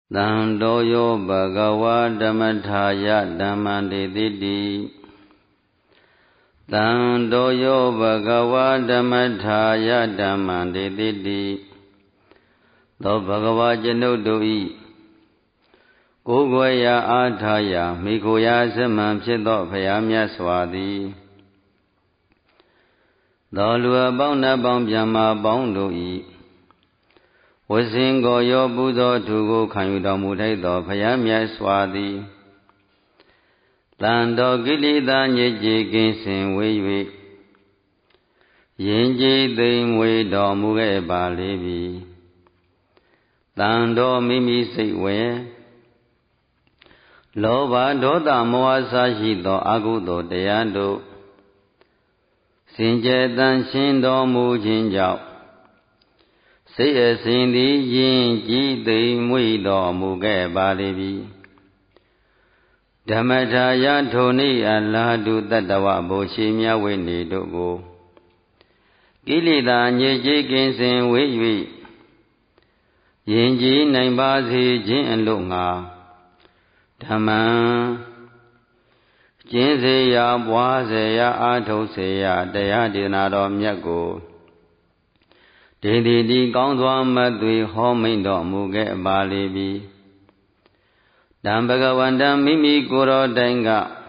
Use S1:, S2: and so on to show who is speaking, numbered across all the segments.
S1: တံတောယောဘဂဝါဓမ္မထာယဓမ္မံတေတိတိတံတောယောဘဂဝါဓမ္မထာယဓမ္မံတေတိတိသောဘဂဝါကျွန်ုပ်တို့၏ကိုယ်ွယ်ရာအားထားရာမိခိုရာစမံဖြစ်သောဘုရားမြတ်စွာသည်သောလူအပေါင်းနှပေါင်းဗျမ္မာပေါင်းတို့၏ဝဆင်ကိုရောပူဇော်သူကိုခံယူတော်မူထိုက်သောဘုရားမြတ်စွာသည်တန်တော်ကိလေသာညစ်ကြေးကင်းစင်ဝေး၍ယဉ်ကျေးသိမ်မွေ့တော်မူခဲ့ပါလေပြီတန်တော်မိမိစိတ်ဝဲလောဘဒေါသမောဟစရှိသောအကုသိုလ်တရားတို့စင်ကြယ်တန်ရှင်းတော်မူခြင်းကြောင့်စိတ်အစဉ်သည်ယဉ်ကျေးသိမ်မွေ့တော်မူခဲ့ပါလေပြီဓမ္မထာယထိုနေ့အလားတူတတ္တဝဘုရှိမြဝိနေတို့ကိုကိလေသာညစ်ကြေးကင်းစင်ဝေး၍ယဉ်ကျေးနိုင်ပါစေခြင်းအလို့ငါဓမ္မံကျင့်စေရာပွားစေရာအားထုတ်စေရာတရားဒေသနာတော်မြတ်ကိုဒေတိတိကောင်းစွာမသွေဟောမိန်တော်မူခဲ့ပါလေပြီတံဘဂဝန္တံမိမိကိုယ်တော်တိုင်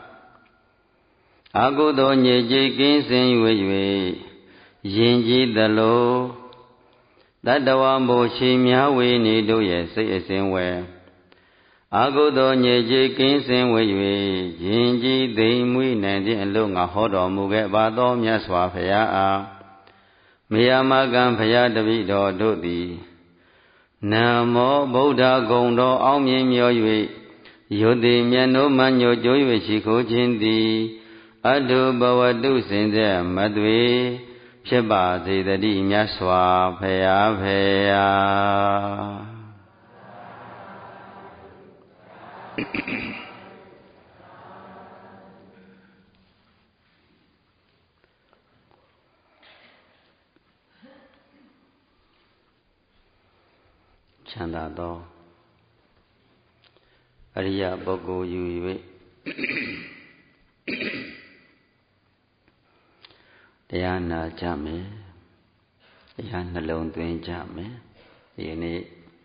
S1: ကအကုသိုလ်ညစ်ကြေးကင်းစင်၍ယဉ်ကျေးသလိုတတ္တဝဘုရှိမြဝေနေတို့ရဲ့စိတ်အစဉ်ဝဲအကုသိုလ်ညစ်ကြေးကင်းစင်ဝေ၍ယဉ်ကျေးသိမ်မွေ့နိုင်ခြင်းအလို့ငါဟောတော်မူခဲ့ပါသောမြတ်စွာဘုရားအားမေယမကံဘုရားတပည့်တော်တို့သည်နမောဗုဒ္ဓဂုံတော်အောင်မြင်မြော်၍ယုတ်တိမြတ်နိုးမှညို့ကြိုး၍ရှိခိုးခြင်းသည်အတုဘဝတုစင်စေမသွေဖြစ်ပါစေတည်းမြတ်စွာဘုရားဖေယာချမ်းသာသောအရိယပုဂ္ဂိုလ်ယူ၍တရားနာကြမယ်တရားနှလုံးသွင်းကြမယ်ဒီနေ့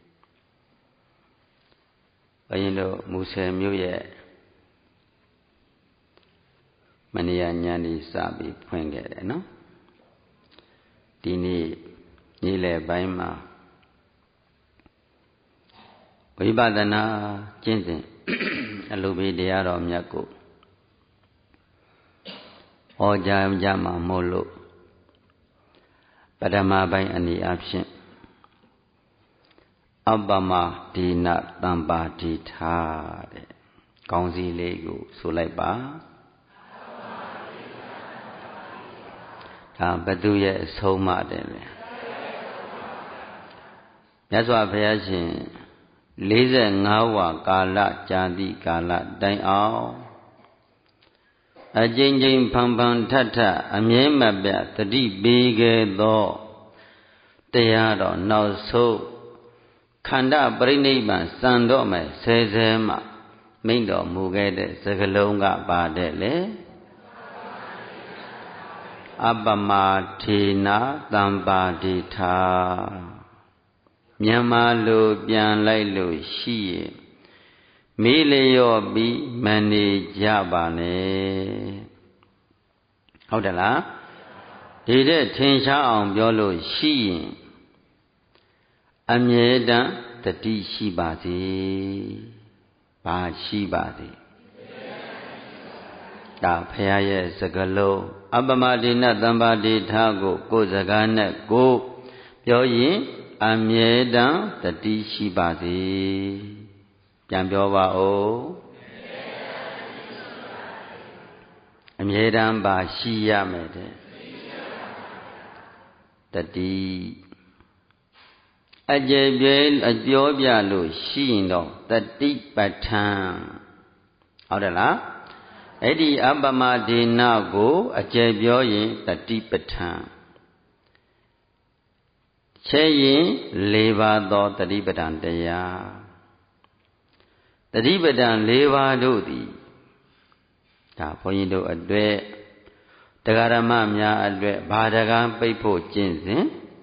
S1: ဘုရင်တို့မူဆယ်မြို့ရဲ့မနေ့ညနေစပြီးဖွင့်ခဲ့တယ်နော်ဒီနေ့နေ့လယ်ပိုင်းမှာဝိပဿနာကျင့်စဉ်အလိုဘေးတရားတော်မြတ်ကိုဟောကြားကြမှာမို့လို့ပထမပိုင်းအနေအချင်းအပ္ပမဒီနတံပါတိထာတဲ့ကောင်းစီလေးကိုဆိုလိုက်ပါဒါဘသူရဲ့အဆုံးအမတဲ့လေမြတ်စွာဘုရားရှင်45ဝါကာလကြာတိကာလတိုင်အောင်အကျဉ်းချင်းဖန်ဖန်ထထအမြဲမပြတ်တတိပေးခဲ့သောတရားတော်နောက်ဆုံးခန္ဓာပရိနိဗ္ဗာန်စံတော့မယ်ဆဲဆဲမှမိန့်တော်မူခဲ့တဲ့စကားလုံးကပါတဲ့လေအပ္ပမထေနသံပါတိထာမြန်မာလိုပြန်လိုက်လို့ရှိရင်မေးလျော့ပြီးမနေကြပါနဲ့ဟုတ်တယ်လားဒီတဲ့ထင်ရှားအောင်ပြောလို့ရှိရင်အမြဲတမ်းတတိရှိပါစေဘာရှိပါစေဒါဘုရားရဲ့စကားလုံးအပ္ပမဒိနသံပါတိထာကိုယ်စကားနဲ့ကိုပြောရင်အမြဲတမ်းတတိရှိပါစေပြန်ပြောပါဦးအမြဲတမ်းပါရှိရမယ်တဲ့တတိအကျယ်ပြဲအပြောပြလို့ရှိရင်တော့တတိပဋ္ဌာန်ဟုတ်တယ်လားအဲ့ဒီအပ္ပမဒေနကိုအကျယ်ပြောရင်တတိပဋ္ဌာန်ချဲ့ရင်၄ပါးသောတတိပဋ္ဌာန်တရားတိပဌာန်၄ပါးတို့သည်ဒါဘုန်းကြီးတို့အတွက်တရားဓမ္မများအတွက်ဘာတကံပိတ်ဖို့ကျင့်စဉ်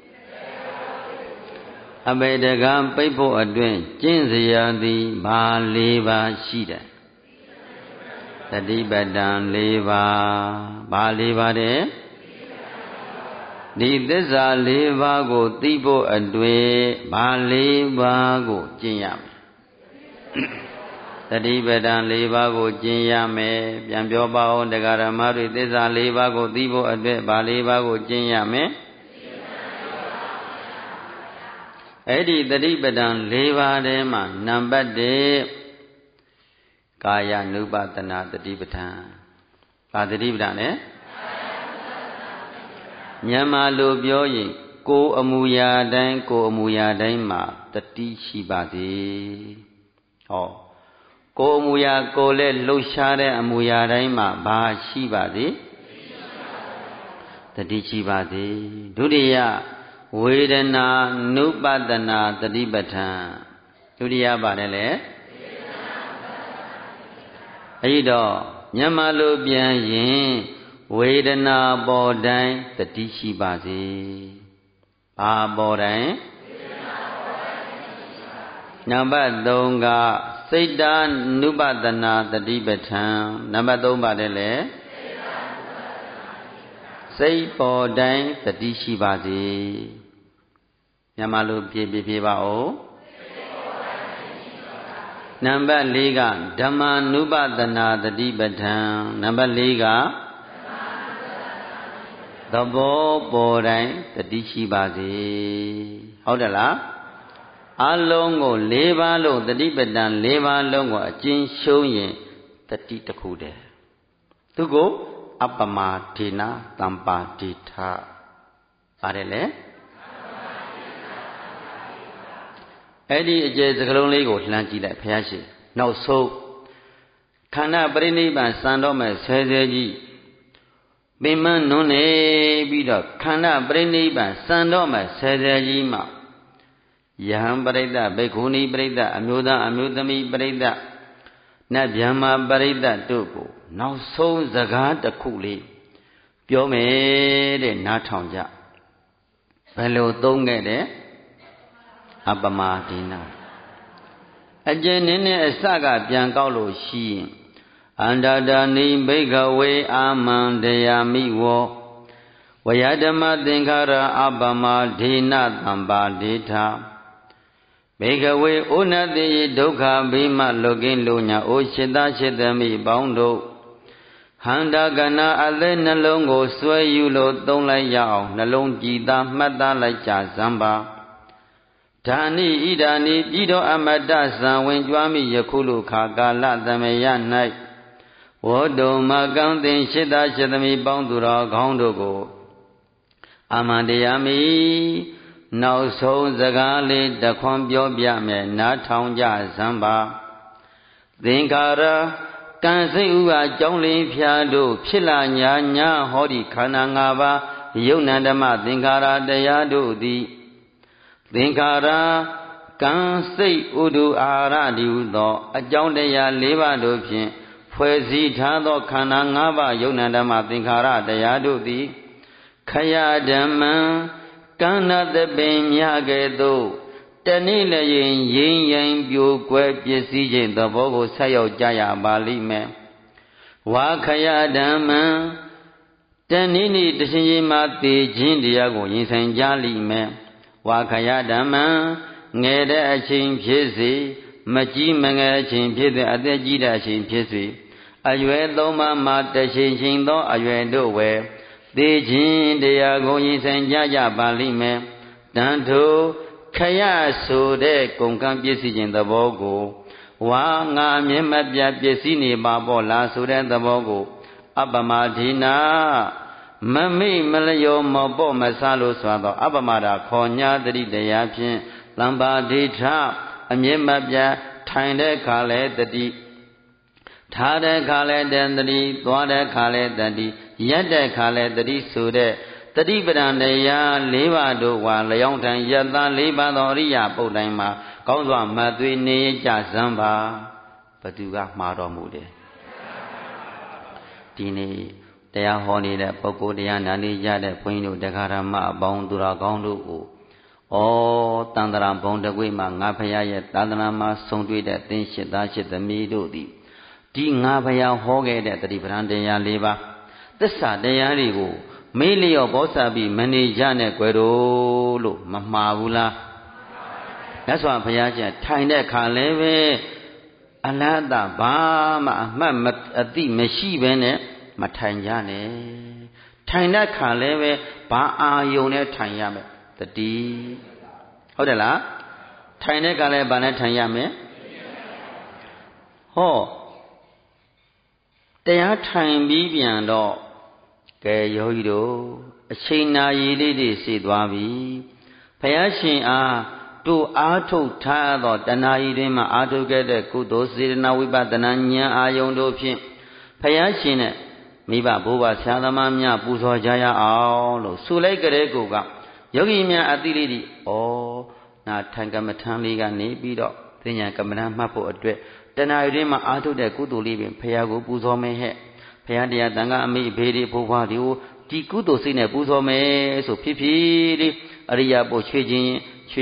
S1: အဘေတကံပိတ်ဖို့အတွင်ကျင့်စရာသည်ဘာ၄ပါးရှိတယ်တတိပဌာန်၄ပါးဘာ၄ပါးတဲ့ဒီသစ္စာ၄ပါးကိုသိဖို့အတွက်ဘာ၄ပါးကိုကျင့်ရမယ်တတိပဌာန်၄ပါးကိုကျင့်ရမယ်ပြန်ပြောပါဦးတရားဓမ္မတွေသစ္စာ၄ပါးကိုသိဖို့အတွက်ဘာ၄ပါးကိုကျင့်ရမယ်အဲ့ဒီတတိပဌာန်၄ပါးထဲမှာနံပါတ်1ကာယ ानु ပတနာတတိပဌာန်ဘာတတိပဌာန်လဲမြန်မာလိုပြောရင်ကိုယ်အမူအရာတိုင်းမှာတတိရှိပါသည်ဟောကိုယ်အမူအရာကိုယ်လည်းလှုပ်ရှားတဲ့အမူအရာတိုင်းမှာဘာရှိပါသည်တတိရှိပါသည်ဒုတိယဝေဒနာနုပတနာတတိပဌာန်ဒုတိယပါတယ်လေအဲ့တော့မြန်မာလိုပြန်ရင်ဝေဒနာပေါ်တိုင်းတတိရှိပါစေဘာပေါ်တိုင်းနံပါတ်3ကစိတ်တာနုပတနာတတိပဌာန်နံပါတ်3ပါတယ်လေစိတ်ပေါ်တိုင်းတတိရှိပါစေမြန်မာလိုပြေပါဦးနံပါတ်4ကဓမ္မာနုပတနာတတိပဌာန်နံပါတ်4ကသဘောပေါ်တိုင်းတတိရှိပါစေဟုတ်တယ်လားအလုံးကို၄ပါးလုံးတတိပဌာန်၄ပါးလုံးကိုအကျဉ်းရှုံးရင်တတိတစ်ခုတည်းသူကိုအပ္ပမဒေနတမ္ပါတိထပါတယ်လေအဲ့ဒီအကျယ်စကလုံးလေးကိုလှမ်းကြည့်လိုက်ဘုရားရှင်နောက်ဆုံးခန္ဓာပရိနိဗ္ဗာန်စံတော့မဲ့ဆဲကြီးပင်မနွန်းနေပြီးတော့ခန္ဓာပရိနိဗ္ဗာန်စံတော့မဲ့ဆဲကြီးမှာယဟန်ပရိသတ်ဘိက္ခုနီပရိသတ်အမျိုးသားအမျိုးသမီးပရိသတ်နတ်ဗျမ္မာပရိသတ်တို့ကိုနောက်ဆုံးစကားတစ်ခုလေးပြောမယ်တဲ့နားထောင်ကြဘယ်လိုသုံးခဲ့တဲ့အပမဒေနအကျဉ်းနည်းနည်းအစကပြန်ကောက်လို့ရှိရင်အန္တတာနိဘိကဝေအာမန္တယာမိဝောဝယဓမ္မသင်္ခါရအပမဒေနတမ္ပါဒေထာဘေကဝေဩနတိဒုက္ခဘိမလောကင်းလူညာအိုရှိတရှိတမိပေါင်းတို့ဟန္တာကနာအသက်နှလုံးကိုစွဲယူလို့သုံးလိုက်ရအောင်နှလုံးကြည်သာမှတ်သားလိုက်ကြစမ်းပါဓာနိဣဒာနိပြည်တော်အမတ္တဇံဝင်ကြွားမိယခုလူခါကာလသမယ၌ဝေါတုံမကံသင်ရှိတရှိတမိပေါင်းသူတော်ခေါင်းတို့ကိုအမန္တယာမိနောက်ဆုံးစကားလေးတခွန်းပြောပြမယ်နားထောင်ကြစမ်းပါသင်္ခါရကံစိတ်ဥပါကြောင်းလင်းဖြာတို့ဖြစ်လာညာဟောဒီခန္ဓာ၅ပါးယုတ်နံဓမ္မသင်္ခါရတရားတို့သည်သင်္ခါရကံစိတ်ဥဒုအာရတိဟုသောအကြောင်းတရား၄ပါးတို့ဖြင့်ဖွဲ့စည်းထားသောခန္ဓာ၅ပါးယုတ်နံဓမ္မသင်္ခါရတရားတို့သည်ခယဓမ္မံကန္နတပင်မြကဲ့သို့တဏိလျင်ရင်းရင်ပြိုကွဲပစ္စည်းခြင်းသဘောကိုဆက်ရောက်ကြရပါလိမ့်မယ်ဝါခယဓမ္မံတဏိနိတရှင်ချင်းမှသေခြင်းတရားကိုရင်ဆိုင်ကြလိမ့်မယ်ဝါခယဓမ္မံငယ်တဲ့အချိန်ဖြစ်စေမကြီးမငယ်အချိန်ဖြစ်စေအသက်ကြီးတဲ့အချိန်ဖြစ်စေအရွယ်သုံးပါးမှာတချိန်ချိန်သောအရွယ်တို့ဝယ်သေခြင်းတရားကိုရင်ဆိုင်ကြပါလိမ့်မယ်တန်ထိုခယဆိုတဲ့ကုန်ကံပစ္စည်းခြင်းသဘောကိုဝါငါမျက်မှတ်ပြပစ္စည်းနေပါပေါ့လားဆိုတဲ့သဘောကိုအပမဒေနာမမိမလျောမပေါ့မဆလို့ဆိုတော့အပမတာခေါ်ညာတတိတရားဖြင့်တမ္ပါဒိဋ္ဌအမျက်မှတ်ပြထိုင်တဲ့ခါလဲတတိထားတဲ့ခါလဲတတိသွားတဲ့ခါလဲတတိရက်တဲ့ခါလဲတတိဆိုတဲ့တတိပဒံတရား၄ပါးတို့ဝါလျောင်းထံယတ္တ၄ပါးသောအရိယပုဒ်တိုင်းမှာကောင်းစွာမှတ်သွေးနေကြစမ်းပါ Batuga Madomudi Dini Dea Honi that Boko Diana Yada Puino de Carama Bondura Gondo O Tandara Bondaguima Napaya Tandarama Sondui that thing shit that shit the Midodi Di Napaya Hoge that the Brandea Leva the Sadea Mainly of Bosabi Mani Jane Guedo Mamavula That's why Payaja Taina Kaleve Alada Bama Mamat Adi Meshi Bene Matanjane Taina Kaleve Ba Yone Tanyame the D Hodela Taina Kale Bana Tanyame Ho They are time Bibian do Ke Yoido a China Yili Sidwabi Payashin To Ato Tado Danaidima Ato get a kudo Sirina Wiba Dananya Ayondo Pim Payashin Miba Buba Sadamamia Buzo Jaya Aulo Sule Gregoga Yogi Mia Adilidi O Na Tangamataniga Nebido Tinya Kamana Mapo Adre Danaidima Ato de Kudu living Payago Buzo Mehe Payadia Danga Mi Bedi Puvadio Di Kudo Sine Buzo Me So Pipi Aria Bochijin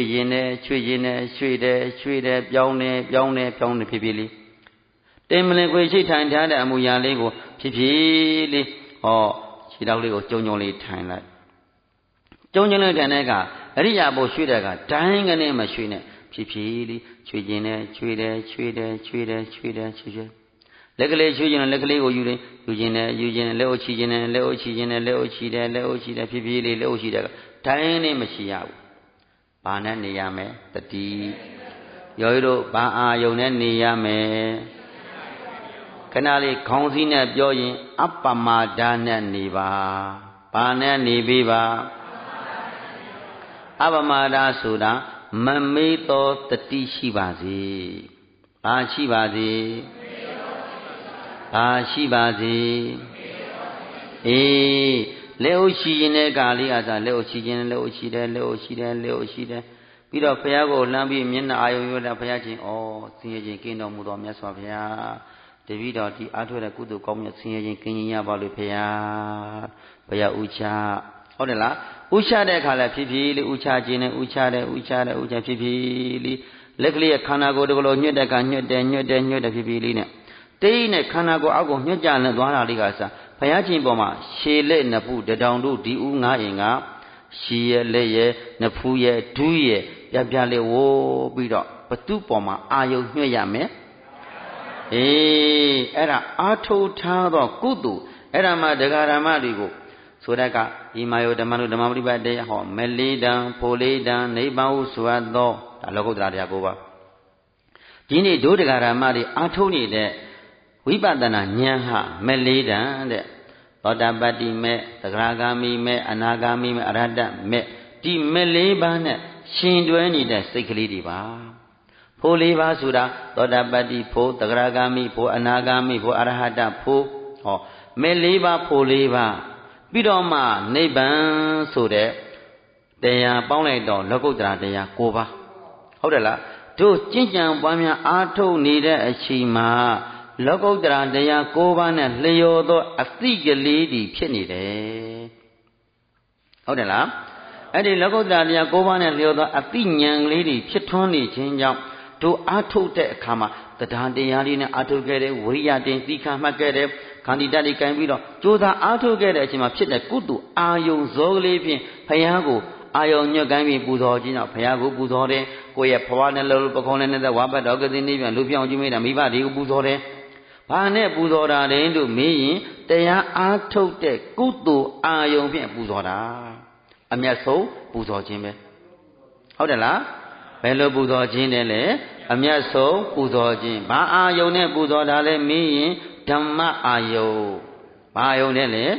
S1: Chujine, Pione, Pipili. Temple which he timed had a Muyaligo, Pipili, or Chidali Jonoli Time. Jonoli Tanega, Aria Boshudaga, dying a name machine, Pipili, Chujine. Legally, Chujin, Eugene, Leo Chida, Pipili, Leo Chida, tiny machine. Bana Niyame, the D. Yoido Ba Yone Niyame Canali Consina Joyin Apama Dana Niva Bana Nibiba Abamada Suda Mamito the Tishibazi Ashibazi Leo Shine Gali as a Leo Shine, Leo Shide. Peter Payago, Lambi, Mina, Ayoda Payajin, or Singing Kingdom Mudom Yaswapia, David or the Atua Kudu Kom Singing Kenya Balupia, Paya Ucha, Odela, Ucha de Kala Pipi, Ucha Jine, Ucha Pipi, Legally a Kanago, Nuda Pipilina. Dane Kanago Ago, Nujan, Dwana Ligasa. Payajin Boma, she let Napu, the down do the Unga Inga, she lay Napuye, 2 year, Yabiale wo bido, but 2 Poma, Ayo Yame. Era Ato Tado Kudu, Era Madagara Marigo, Sodaka, Imayo the Manu the Mamriba de Home, Melida, Polida, Nebau Suado, Alogo Dradiagova. Dini Dodegara Mari, Atoni de. Vibadana Nyaha, Melida, Odabadi me, the Gragami me, Anagami me, Arada me, Di Melebane, Shinduani de Siklidiva. Poliva Suda, Odabadi po, the Gragami po, Anagami po, Arahada po, or Meleva Poliva. Bidoma, Neban Sude, they are Bonedo, Logodra, they are Kova. Hodela, do Jinjan Bamia Ato needed a Shima. Logodra dea Kovan and Leodo a thick lady penny. Odela, and the Logodra dea Kovan and Leodo a thin young lady, Pietoni change up to Ato de Kama, the Dandialina Ato get it, Wia de Zika Magere, Candidati Cambido, Joda Ato get it, Jima Pit Kudu, Ayo Zoli, Payago, Ayo Nyogami Buzogina, Payago Buzore, Goya Pawana Lopocon and the Waba Dogazini and Lupian Jimmy and Miba de Buzore. Pane Buzora into me, they are Ato de Kudu Ayo Buzora. Amiaso, Buzojime. How the la? Bello Buzojinele, Amiaso, Buzojin. Ba Ayo ne Buzodale me, Dama Ayo. Bayo nele.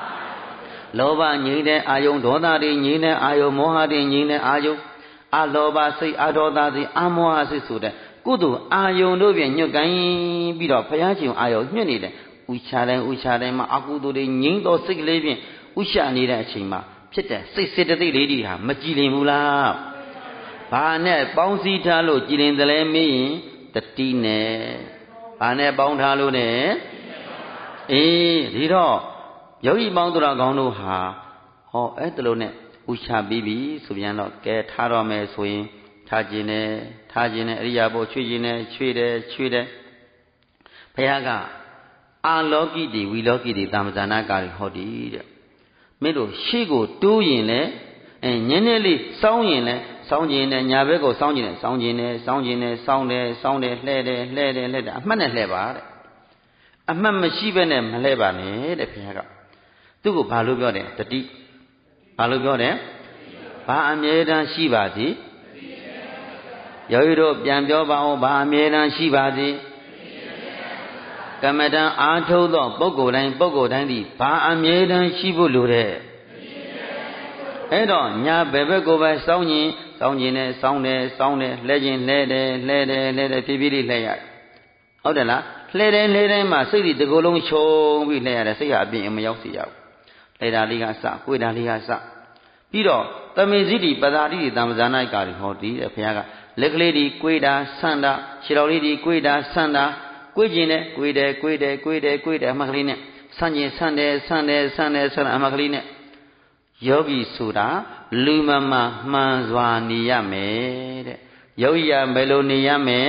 S1: Loba Nine Ayo, Dodari Nine Ayo, Mohadi Nine Ayo. Aloba say Adodadi Amoasi Suda. Kudu Ayo Novian Yogain Bido Payajin Ayo Unide. Uchare ma Akudu de Nindo Sig living. Usha Nida Chima. Pita, 6 lady, Majili Mula. Bane, Bouncy Talo, Jilin the Lemmy, the Tine. ဘာနဲ့ပေါင်းထားလို့နဲ့အေးဒီတော့ယောဂီပေါင်းသူတော်ကောင်းတို့ဟာဟောအဲ့တလို့နဲ့ဥချပြီးပြီဆိုပြန်တော့ကဲထားတော့မယ်ဆိုရင်ထားခြင်းနဲ့အရိယာဘုချွေခြင်းနဲ့ချွေတယ်ဘုရားကအာလောကိတိဝီလောကိတိတာမဇာနာကာရီဟောတိတဲ့မင်းတို့ရှေ့ကိုတိုးရင်လည်းညနေလေးစောင်းရင်လည်းစောင်းခြင်းနဲ့ညာဘက်ကိုစောင်းခြင်းနဲ့စောင်းတယ်လှဲတယ်အမှတ်နဲ့လှဲပါတဲ့အမှတ်မရှိဘဲနဲ့မလှဲပါနဲ့တဲ့ဘုရားကသူ့ကိုဘာလို့ပြောတယ်တတိဘာလို့ပြောတယ်ဘာအမြဲတမ်းရှိပါစေယောဂီတို့ပြန်ပြောပါဦးဘာအမြဲတမ်းရှိပါစေကမ္မဋ္ဌာန်းအားထုတ်သောပုဂ္ဂိုလ်တိုင်းသည်ဘာအမြဲတမ်းရှိဖို့လိုတဲ့အဲ့တော့ညာဘယ်ဘက်ကိုပဲစောင်းခြင်းနဲ့စောင်းတယ်လှဲခြင်းလှဲတယ်ဖြည်းဖြည်းလေးလှဲရတယ်ဟုတ်တယ်လားလှဲတိုင်းမှာစိတ်ဒီတကူလုံးခြုံပြီးလှဲရတယ်စိတ်ဟာအပြင်မရောက်စေရဘူးလှဲတာလေးကစကိုယ်တာလေးကစပြီးတော့တမေဇိတိပဒါတိတံပဇာနာကာရီဟောတိတဲ့ဘုရားကလက်ကလေးဒီကိုယ်တာဆန္ဒခြေတော်လေးဒီကိုယ်တာဆန္ဒကိုယ်ကျင်နဲ့ကိုယ်တယ်အမှတ်ကလေးနဲ့ဆန့်ကျင်ဆန့်တယ်အမှတ်ကလေးနဲ့ယောဂီဆိုတာလူမမှန်စွာနေရမယ်တဲ့ယောဂီရဘယ်လိုနေရမယ်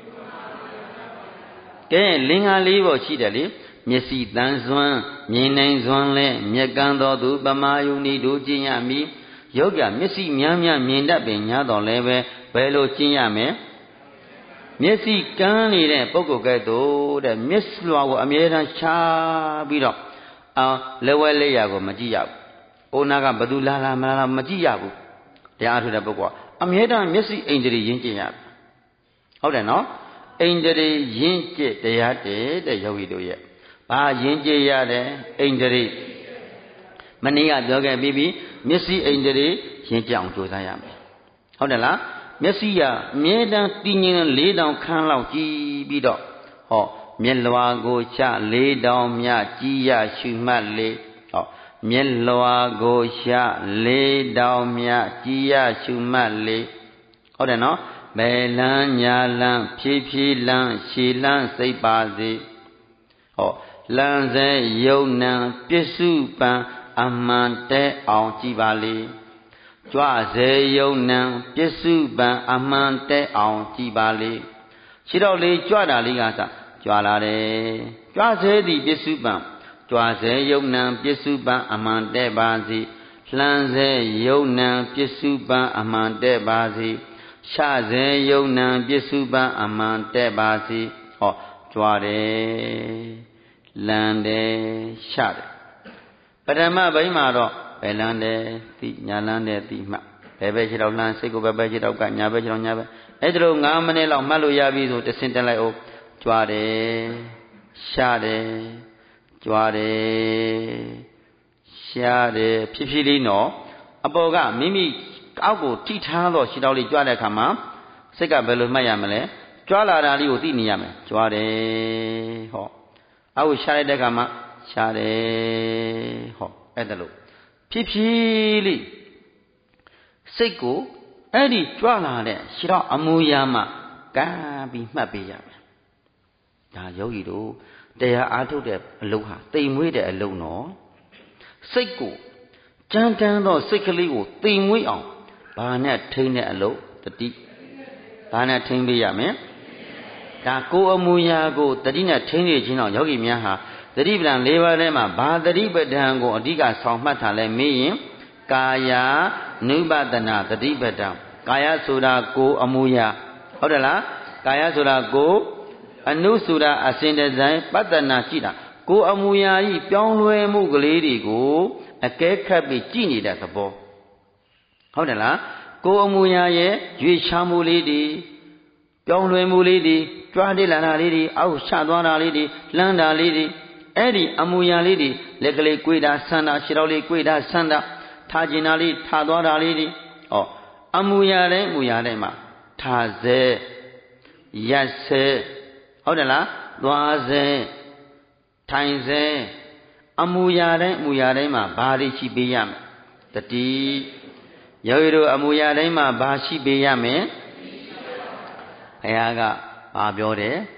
S1: ကဲလင်္ကာလေးပေါ်ရှိတယ်လေမျက်စိတန်စွမ်းမြင်နိုင်စွမ်းလဲမျက်ကန်းတော်သူပမာယုန်ဤတို့ကျင့်ရမည်ယောဂီမျက်စိများမြင်တတ်ပင်ညာတော်လည်းပဲဘယ်လိုကျင့်ရမယ်မျက်စိကန်းနေတဲ့ပုဂ္ဂိုလ်ကဲ့သို့တဲ့မျက်လွှာကိုအမြဲတမ်းချပြီးတော့လက်ဝဲလက်ရာကိုမကြည့်ရဘူး။အိုနာကဘသူလာမလာမကြည့်ရဘူး။တရားအားထုတ်တဲ့ပုဂ္ဂိုလ်ကအမြဲတမ်းမျက်စိအိန္ဒြေရင့်ကျင့်ရတယ်။ဟုတ်တယ်နော်။အိန္ဒြေရင့်ကျက်တရားတဲ့ယောဂီတို့ရဲ့ဘာရင့်ကျက်ရတဲ့အိန္ဒြေမနေ့ကပြောခဲ့ပြီးမျက်စိအိန္ဒြေရင့်ကျက်အောင်ကြိုးစားရမယ်။ဟုတ်တယ်လား။မျက်စိကအမြဲတမ်းတည်ငြိမ်၄တောင်ခန်းလောက်ကြည့်ပြီးတော့ဟောမျက်လွှာကိုချ၄တောင်မြကြည်ရရှုမှတ်လေဟောမျက်လွှာကိုချ၄တောင်မြကြည်ရရှုမှတ်လေဟုတ်တယ်နော်ဘယ်လန်းညာလန်းဖြည်းဖြည်းလန်းရှည်လန်းစိတ်ပါစေဟောလန်းစေယုံနံပစ္စုပန်အမှန်တဲအောင်ကြည်ပါလေကြွစေယုံနံပစ္စုပန်အမှန်တဲအောင်ကြည်ပါလေခြေတော်လေးကြွတာလေးကစကြွလာတယ်ကြွစေသည်ပစ္စုပန်ကြွစေယုံနံပစ္စုပန်အမှန်တဲပါစေလှမ်းစေယုံနံပစ္စုပန်အမှန်တဲပါစေရှစေယုံနံပစ္စုပန်အမှန်တဲပါစေဟောကြွတယ်လမ်းတယ်ရှတယ်ပထမဘိုင်းမှာတော့ဘယ်လန်းတယ်သိညာလန်းတယ်သိမှဘယ်ပဲခြေတော်လှမ်းစိတ်ကိုဘယ်ပဲခြေတော်ကညာပဲခြေတော်ညာပဲအဲ့ဒါလို9မိနစ်လောက်မှတ်လို့ရပြီဆိုတဆင့်တက်လိုက်အောင်ကြွားတယ်ရှားတယ်ကြွားတယ်ရှားတယ်ဖြည်းဖြည်းလေးနော်အပေါ်ကမိမိအောက်ကိုထိထားတော့ခြေတော်လေးကြွားတဲ့အခါမှာစိတ်ကဘယ်လိုမှတ်ရမလဲကြွားလာတာလေးကိုသိနေရမယ်ကြွားတယ်ဟောအောက်ကိုရှားလိုက်တဲ့အခါမှာရှားတယ်ဟောအဲ့ဒါလို့ဖြည်းဖြည်းလေးစိတ်ကိုအဲ့ဒီကြွလာတဲ့ခြေတော်အမူအရာမှာကမ်းပြီးမှတ်ပေးရမယ်ဒါယောဂီတို့တရားအားထုတ်တဲ့အလုပ်ဟာတိမ်မွေးတဲ့အလုပ်နော်စိတ်ကိုကြမ်းတမ်းသောစိတ်ကလေးကိုတိမ်မွေးအောင်ဘာနဲ့ထိန်းတဲ့အလုပ်တတိဘာနဲ့ထိန်းပေးရမလဲဒါကိုယ်အမူအရာကိုတတိနဲ့ထိန်းနေခြင်းတော့ယောဂီများဟာသတိပဋ္ဌာန်၄ပါးထဲမှာဘာသတိပဋ္ဌာန်ကိုအဓိကဆောင်မှတ်ထားလဲမေးရင်ကာယ ानु ပဒနာသတိပဋ္ဌာန်ကာယဆိုတာကိုယ်အမူအရာဟုတ်တယ်လားကာယဆိုတာကိုယ်အနုဆိုတာအစဉ်တစိုင်းပတ္တနာကြည့်တာကိုယ်အမူအရာကြီးပြောင်းလဲမှုကလေးတွေကိုအကဲခတ်ပြီးကြည့်နေတဲ့သဘောဟုတ်တယ်လားကိုယ်အမူအရာရဲ့ရွေချမှုလေးတွေပြောင်းလဲမှုလေးတွေကြွားတိလာတာလေးတွေအောက်ချသွားတာလေးတွေလှမ်းတာလေးတွေအဲ့ဒီအမူအရာလေးတွေလက်ကလေးကွေးတာဆန်းတာခြေတော်လေးကွေးတာဆန်းတာထားကျင်တာလေးထားသွားတာလေးတွေဟောအမူအရာတိုင်းမှာထားစေရက်စေဟုတ်တယ်လားသွားစေထိုင်စေအမူအရာတိုင်းမှာဘာတွေရှိပေးရမလဲတတိယောဂီတို့အမူအရာတိုင်းမှာဘာရှိပေးရမလဲဘုရားကဘာပြောတယ်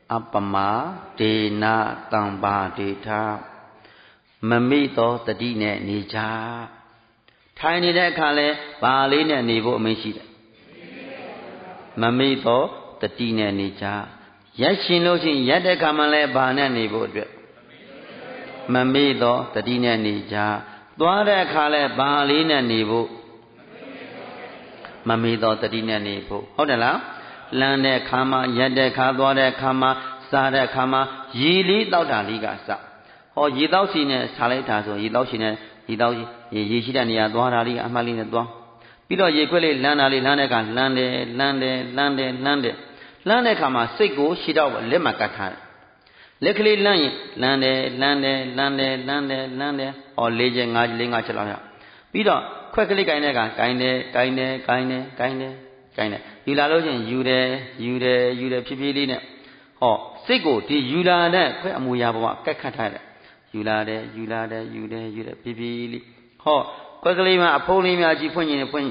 S1: အပမဒေနာတံပါဒေထာမမိသောတတိနဲ့နေကြထိုင်နေတဲ့အခါလဲဘာလေးနဲ့နေဖို့အမိန့်ရှိတယ်မမိသောတတိနဲ့နေကြရက်ရှင်လို့ရှိရင်ရက်တဲ့ခါမှလည်းဘာနဲ့နေဖို့အတွက်မမေ့သောတတိနဲ့နေကြသွားတဲ့အခါလည်းဘာလေးနဲ့နေဖို့မမေ့သောတတိနဲ့နေဖို့ဟုတ်တယ်လားလမ်းတဲ့ခါမှရက်တဲ့ခါသွားတဲ့ခါမှစားတဲ့ခါမှရေလေးတောက်တာလေးကစဟောရေတောက်စီနဲ့စားလိုက်တာဆိုရေတောက်စီနဲ့ရေတောက်ရေရှိတဲ့နေရာသွားတာလေးအမှတ်လေးနဲ့သွားပြီးတော့ရေခွက်လေးလမ်းတာလေးလမ်းတဲ့ခါလမ်းတဲ့ခါမှာစိတ်ကိုရှည်တော့လက်မှာကတ်ထားတယ်လက်ကလေးလမ်းရင်လမ်းတယ်ဟော4ချက်5ချက်လောက်ရပြီးတော့ခွက်ကလေးကိုင်းတဲ့ကကိုင်းတယ်ယူလာလို့ချင်းယူတယ်ဖြည်းဖြည်းလေးနဲ့ဟောစိတ်ကိုဒီယူလာတဲ့ခွက်အမူအရာပေါ်မှာကတ်ခတ်ထားတယ်ယူလာတယ်ဖြည်းဖြည်းလေးဟောခွက်ကလေးမှာအဖုံးလေးများကြီးဖွင့်နေဖွင့်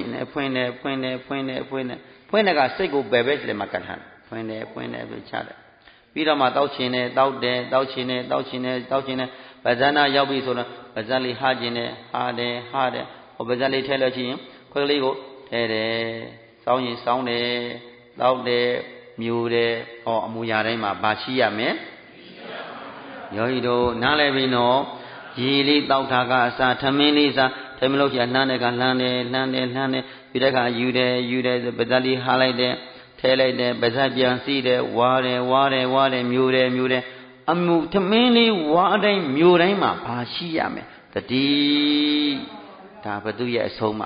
S1: တဲ့ကစိတ်ကိုဘယ်ပဲလက်မှာကတ်ထားတယ်ဖွင့်တယ်ပြီးချတယ်ပြီးတော့မှတောက်ချင်တယ်ပါဇာနာရောက်ပြီဆိုတော့ပါဇာလေးဟာကျင်တယ်ဟာတယ်ဟောပါဇာလေးထဲလို့ရှိရင်ခွက်ကလေးကိုထဲတယ်စောင်းရင်စောင်းတယ်တောက်တယ်မြူတယ်ဟောအမူအရာတိုင်းမှာဘာရှိရမလဲယောဂီတို့နားလည်ပြီနော်ရေလေးတောက်တာကအစာထမင်းလေးစားထမင်းလို့ရှိရင်နှမ်းတဲ့ကလှမ်းတယ်ပြီးတဲ့အခါယူတယ်ပါဇာလေးဟာလိုက်တယ်ထဲလိုက်တယ်ပါဇက်ပြန်စီးတယ်ဝါတယ်မြူတယ်အမှုထမင်းလေးဝါတိုင်းမြူတိုင်းမှာဘာရှိရမယ်တတိဒါဘသူရဲ့အဆုံးအမ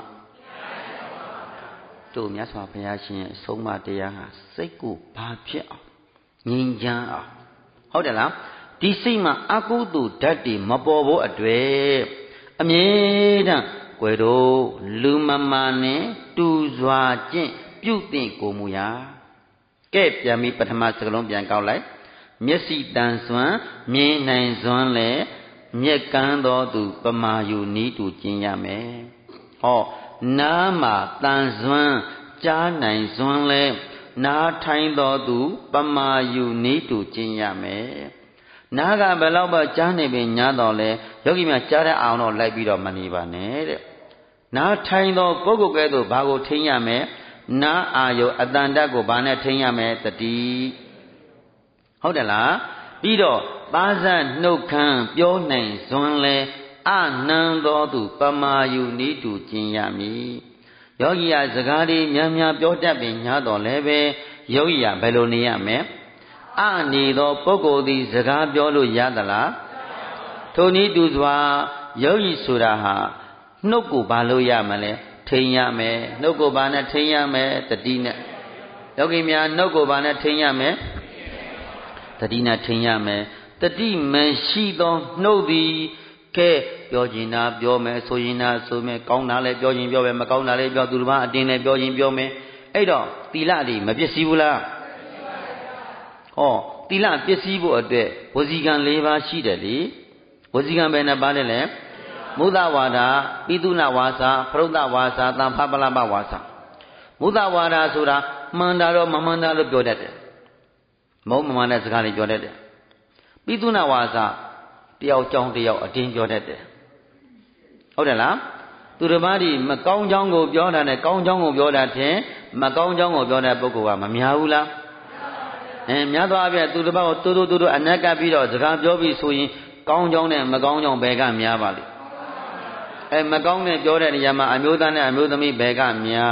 S1: တို့မြတ်စွာဘုရားရှင်ရဲ့အဆုံးအမတရားဟာစိတ်ကိုဘာဖြစ်အောင်ငြိမ်းချမ်းအောင်ဟုတ်တယ်လားဒီစိတ်မှာအကုသိုလ်ဓာတ်တွေမပေါ်ဖို့အတွက်အမြဲတမ်းကွယ်တို့လူမမာနဲ့တူစွာကျင့်ပြုသင့်ကိုမူရာကဲပြန်ပြီးပထမစကလုံးပြန်ကောက်လိုက်မျက်စိတန်စွမ်းမြင်နိုင်စွမ်းလဲမျက်ကန်းတော်သူပမာယူနီးတူကျင့်ရမယ်ဟောနားမှာတန်စွမ်းကြားနိုင်စွမ်းလဲနားထိုင်တော်သူပမာယူနီးတူကျင့်ရမယ်နားကဘယ်တော့မှကြားနေပင်ညားတော်လဲယောဂီများကြားတဲ့အောင်တော့လိုက်ပြီးတော့မနေပါနဲ့တဲ့နားထိုင်တော်ပုဂ္ဂိုလ်ကဲ့သို့ဘာကိုထိန်းရမယ်နာအာယုအတန်တတ်ကိုဘာနဲ့ထိန်းရမယ်တတိဟုတ်တယ်လားပြီးတော့ပါဇတ်နှုတ်ခမ်းပြောနိုင်စွမ်းလဲအနံတော်သူပမာယူနီးတူကျင့်ရမည်ယောဂီယာစကားလေးများပြောတတ်ပင်ညာတော်လဲပဲယောဂီယာဘယ်လိုနေရမလဲအနေသောပုဂ္ဂိုလ်သည်စကားပြောလို့ရသလားထိုနည်းတူစွာယောဂီဆိုတာဟာနှုတ်ကိုဘာလို့ရမလဲထိန်ရမယ်နှုတ်ကိုဘာနဲ့ထိန်ရမယ်တတိနဲ့ယောဂီများနှုတ်ကိုဘာနဲ့ထိန်ရမယ်တတိနဲ့ထိန်ရမယ်တတိမရှိသောနှုတ်သည်ကဲပြောခြင်းနာပြောမယ်ဆိုရင်နာဆိုမယ်ကောင်းတာလည်းပြောခြင်းပြောမယ်မကောင်းတာလည်းပြောသူတစ်ပါးအတင်းလည်းပြောခြင်းပြောမယ်အဲ့တော့သီလတွေမပျက်စီးဘူးလားဟောသီလပျက်စီးဖို့အတွက်ဝစီကံ၄ပါးရှိတယ်လေဝစီကံဘယ်နှပါးလဲမုဒ္ဒဝါဒပိသုဏဝါစာဖရုဒ္ဓဝါစာသံဖပလပဝါစာမုဒ္ဒဝါဒဆိုတာမှန်တာတော့မမှန်တာလို့ပြောတတ်တယ်မဟုတ်မမှန်တဲ့စကားတွေပြောတတ်တယ်ပိသုဏဝါစာတယောက်ကြောင်းတယောက်အတင်းပြောတတ်တယ်ဟုတ်တယ်လားသူတစ်ပါးဒီမကောင်းကြောင်းကိုပြောတာနဲ့ကောင်းကြောင်းကိုပြောတာထင်မကောင်းကြောင်းကိုပြောတဲ့ပုဂ္ဂိုလ်ကမများဘူးလားများသောအားဖြင့်သူတစ်ပါးကိုတိုးအနက်ကပ်ပြီးတော့စကားပြောပြီးဆိုရင်ကောင်းကြောင်းနဲ့မကောင်းကြောင်းဘယ်ကများပါလိမ့်မကောင်းတဲ့ပြောတဲ့နေရာမှာအမျိုးသားနဲ့အမျိုးသမီးဘယ်ကများ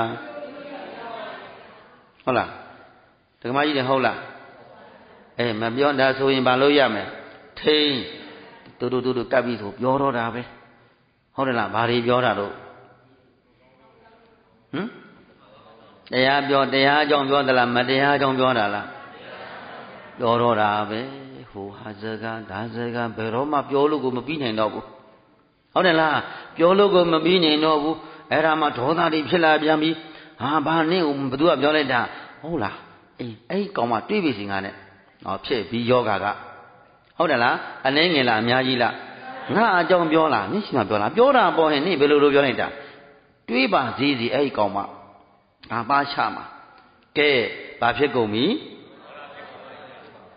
S1: ဟုတ်လားဒကမကြီးတွေဟုတ်လားမပြောတာဆိုရင်ဘာလို့ရမလဲထိန်တူကပ်ပြီးဆိုပြောတော့တာပဲဟုတ်တယ်လားဘာတွေပြောတာတော့တရားပြောတရားကြောင့်ပြောသလားမတရားကြောင့်ပြောတာလားပြောတော့တာပဲဟိုဟာစကားဒါစကားဘယ်တော့မှပြောလို့ကိုမပြီးနိုင်တော့ဘူးဟုတ်တယ်လားပြောလို့ကိုမပြီးနိုင်တော့ဘူးအဲ့ဒါမှဒေါသတွေဖြစ်လာပြန်ပြီဟာဘာနဲ့ဘသူကပြောလိုက်တာဟုတ်လားအဲ့ကောင်မှတွေးပြီစီငါနဲ့ဖြစ်ပြီးယောဂါကဟုတ်တယ်လားအနှင်းငယ်လားအများကြီးလားငါအကြောင်းပြောလားနင့်ရှိမှပြောလားပြောတာပေါ်ရင်နင့်ဘယ်လိုပြောလိုက်တာတွေးပါစီအဲ့ဒီကောင်မှပါချမှာကဲဘာဖြစ်ကုန်ပြီဝ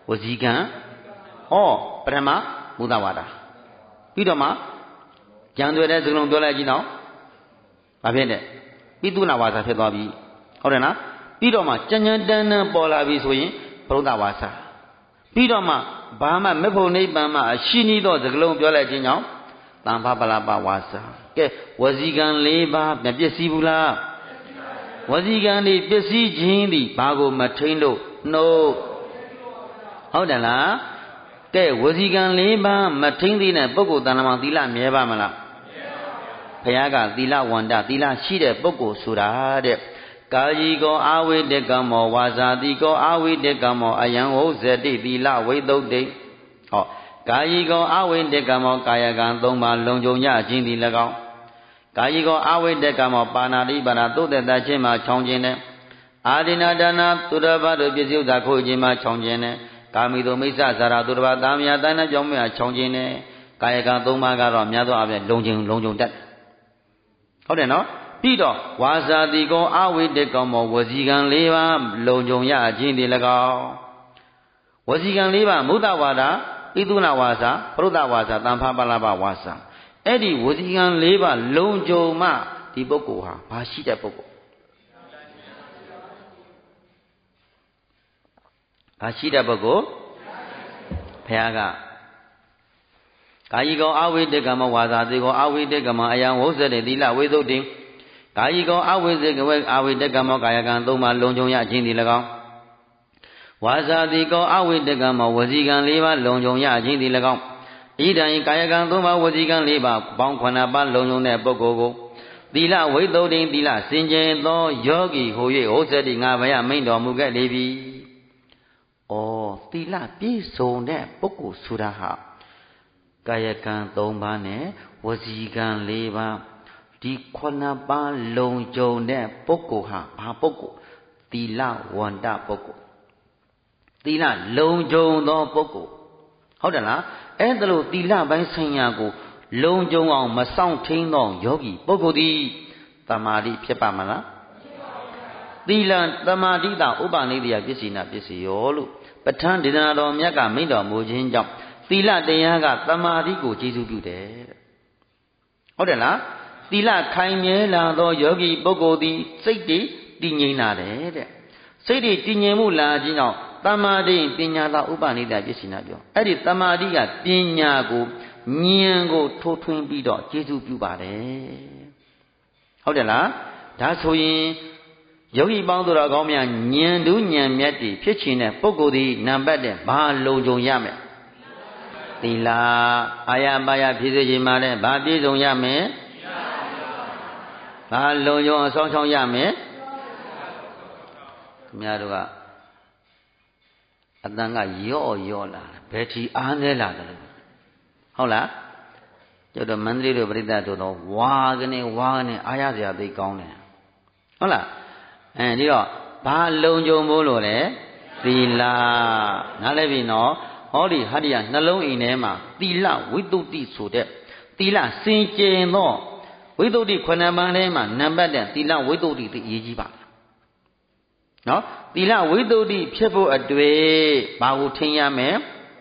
S2: စီကံပထမမုဒဝါဒပြီးတော့မှကြံတွေ့တဲ့စကလုံးပြောလိုက်ကြည့်တော့ဘာဖြစ်လဲပိသုနာဝါစာဖြစ်သွားပြီဟုတ်တယ်နော်ပြီးတော့မှကြံတန်းတန်းပေါ်လာပြီဆိုရင်ပရုဒ္ဒဝါစာပြီးတော့မှဘာမှမေဖို့နိဗ္ဗာန်မှာအရှိနီးသောစကလုံးပြောလိုက်ခြင်းကြောင့်တမ္ဖပလပဝါစာကဲဝစီကံ၄ပါးမပစ္စည်းဘူးလားဝစီကံဒီပစ္စည်းခြင်းသည်ဘာကိုမထိန်လို့နှုတ်ဟုတ်တယ်လားကဲဝစီကံ၄ပါးမထိန်သေးတဲ့ပုဂ္ဂိုလ်တဏ္ဍာမသီလမြဲပါမလားဘုရားကသီလဝန္တသီလရှိတဲ့ပုဂ္ဂိုလ်ဆိုတာတဲ့ကာယီကောအာဝိတကမောဝါစာတိကောအာဝိတကမောအယံဟုတ်ဇတိသီလဝိသုဒ္ဓိဟောကာယီကောအာဝိတကမောကာယကံ၃ပါးလုံခြုံရခြင်းသည်၎င်းကာယီကောအာဝိတကမောပါဏာတိပါဏသုတ္တတခြင်းမှာခြောင်ခြင်းနဲ့အာဒိနာဒါနာသူတဘာတို့ပစ္စည်းဥစ္စာခိုးခြင်းမှာခြောင်ခြင်းနဲ့ကာမိတုမိစ္ဆဇာရာသူတဘာတာမယာတဏ္ဍကြောင့်မြခြောင်ခြင်းနဲ့ကာယကံ၃ပါးကတော့များသောအားဖြင့်လုံခြုံတတ်ဟုတ်တယ်နော်ပြီးတော့ဝါစာတိကောအဝိတကောမောဝစီကံ၄ပါးလုံခြုံရခြင်းဒီ၎င်းဝစီကံ၄ပါးမုဒ္ဒဝါဒပိသုနာဝါစာပရုဒ္ဒဝါစာတမ္ဖပလပဝါစာအဲ့ဒီဝစီကံ၄ပါးလုံခြုံမှဒီပုဂ္ဂိုလ်ဟာဘာရှိတဲ့ပုဂ္ဂိုလ်ဘာရှိတဲ့ပုဂ္ဂိုလ်ဘုရားကကာယီကောအဝိတကမောဝါစာတိကောအဝိတကမောအယံဝုဇ္ဇတေသီလဝိသုဒ္ဓိကာယီကောအဝိဇ္ဇကဝေအဝိတကမောကာယကံ၃ပါးလုံခြုံရခြင်းသည်၎င်းဝါစာတိကောအဝိတကမောဝစီကံ၄ပါးလုံခြုံရခြင်းသည်၎င်းဣဒံကာယကံ၃ပါးဝစီကံ၄ပါးပေါင်း9ပါးလုံခြုံတဲ့ပုဂ္ဂိုလ်ကိုသီလဝိသုဒ္ဓိသီလစင်ကြယ်သောယောဂီဟူ၍ဝုဇ္ဇတိငါဘယမိန့်တော်မူခဲ့လေပြီဩသီလပြည့်စုံတဲ့ပုဂ္ဂိုလ်ဆိုတာဟာကာယကံ၃ပါးနဲ့ဝစီကံ၄ပါးဒီ9ပါးလုံခြုံတဲ့ပုဂ္ဂိုလ်ဟာဘာပုဂ္ဂိုလ်သီလဝန္တပုဂ္ဂိုလ်သီလလုံခြုံသောပုဂ္ဂိုလ်ဟုတ်တယ်လားအဲ့ဒါလို့သီလပိုင်းဆိုင်ရာကိုလုံခြုံအောင်မဆောင်ထိန်သောယောဂီပုဂ္ဂိုလ်သည်တမာတိဖြစ်ပါမလားသီလတမာတိတာဥပနိဒေယပစ္စည်းနာပစ္စည်းရောလို့ပဋ္ဌာန်းဒေသနာတော်မြတ်ကမိန့်တော်မူခြင်းကြောင့်သီလတရားကတမာတိကိုကျေစုပြုတယ်ဟုတ်တယ်လားသီလခိုင်မြဲလာသောယောဂီပုဂ္ဂိုလ်သည်စိတ်တည်တည်ငြိမ်လာတယ်တဲ့စိတ်တည်တည်ငြိမ်မှုလာခြင်းကြောင့်တမာတိပညာသာဥပနိဒေယပစ္စည်းနာပြောအဲ့ဒီတမာတိကပညာကိုဉာဏ်ကိုထိုးထွင်းပြီးတော့ကျေစုပြုပါတယ်ဟုတ်တယ်လားဒါဆိုရင်ယောဂီပေါင်းသူတော်ကောင်းများဉာဏ်တူးဉာဏ်မြတ်တည်ဖြစ်ခြင်းတဲ့ပုဂ္ဂိုလ်သည်နံပါတ်1ဘာလုံခြုံရမယ်သီလအာယပါယဖြစ်စေခြင်းမှာလည်းဘာပြည့်စုံရမယ်ဘာလုံခြုံအဆောင်ချောင်းရမယ်ခင်ဗျားတို့ကအတန်ကရော့လာဘယ်ထီအားနေလာတယ်လို့ဟုတ်လားကျတော့မန္တလေးတို့ပြိဿတို့တော့ဝါကနေအားရစရာသိကောင်းတယ်ဟုတ်လားဒီတော့ဘာလုံခြုံဖို့လို့လဲသီလနားလည်ပြီနော်ဟောဒီဟတ္တိယနှလုံးအိမ်ထဲမှာသီလဝိသုဒ္ဓိဆိုတဲ့သီလစင်ကြယ်သောဝိသုဒ္ဓိ9ပါးထဲမှာနံပါတ်1သီလဝိသုဒ္ဓိသိအရေးကြီးပါနော်သီလဝိသုဒ္ဓိဖြစ်ဖို့အတွေ့ဘာကိုထိန်ရမယ်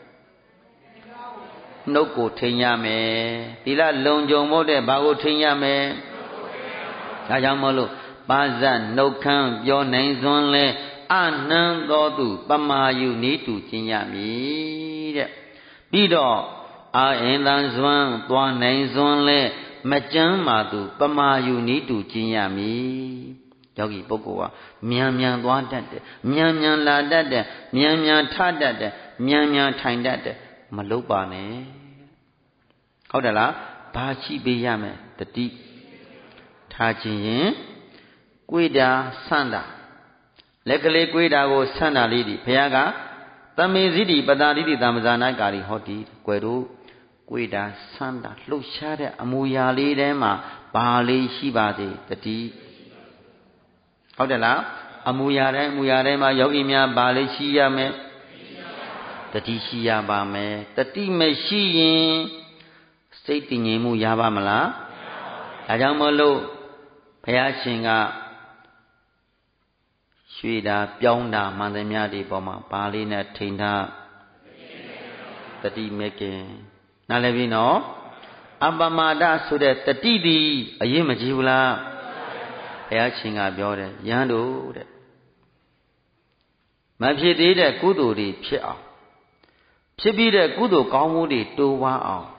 S2: နှုတ်ကိုထိန်ရမယ်သီလလုံခြုံဖို့တဲ့ဘာကိုထိန်ရမယ်ဒါကြောင့်မလို့ပါဇတ်နှုတ်ခမ်းပြောနိုင်စွန်းလဲအနှံတော်သူပမာယုနေတူကျင်ရမည်တဲ့ပြီးတော့အာအင်တန်စွမ်းသွားနိုင်စွန်းလဲမကြမ်းမာသူပမာယုနေတူကျင်ရမည်ယောဂီပုဂ္ဂိုလ်ဟာမြန်သွားတတ်တယ်မြန်လာတတ်တယ်မြန်ထတတ်တယ်မြန်ထိုင်တတ်တယ်မလုပ်ပါနဲ့ဟုတ်တယ်လားဘာရှိပေးရမယ်တတိထားခြင်းရင်ကိုယ်တာဆန့်တာလက်ကလေးကိုယ်တာကိုဆန့်တာလေးဒီဘုရားကသမေဇိတိပတာတိတိသမ္ပဇာနာကာရီဟောတိကွယ်တို့ကိုယ်တာဆန့်တာလှုပ်ရှားတဲ့အမူအရာလေးထဲမှာဘာလေးရှိပါသေးတတိဟုတ်တယ်လားအမူအရာတိုင်းမှာယောဂီများဘာလေးရှိရမယ်တတိရှိရပါမယ်တတိမရှိရင်စိတ်တည်ငြိမ်မှုရပါမလားဒါကြောင့်မလို့ဘုရားရှင်ကရွှေတာပြောင်းတာမှန်သမျှဒီပေါ်မှာဘာလေးနဲ့ထိန်ထားတတိမေခင်နားလည်ပြီနော်အပမဒဆိုတဲ့တတိသည်အရေးမကြီးဘူးလားဘုရားရှင်ကပြောတယ်ယဟန်တို့တဲ့မဖြစ်သေးတဲ့ကုသိုလ်တွေဖြစ်အောင်ဖြစ်ပြီးတဲ့ကုသိုလ်ကောင်းမှုတွေတိုးပွားအောင်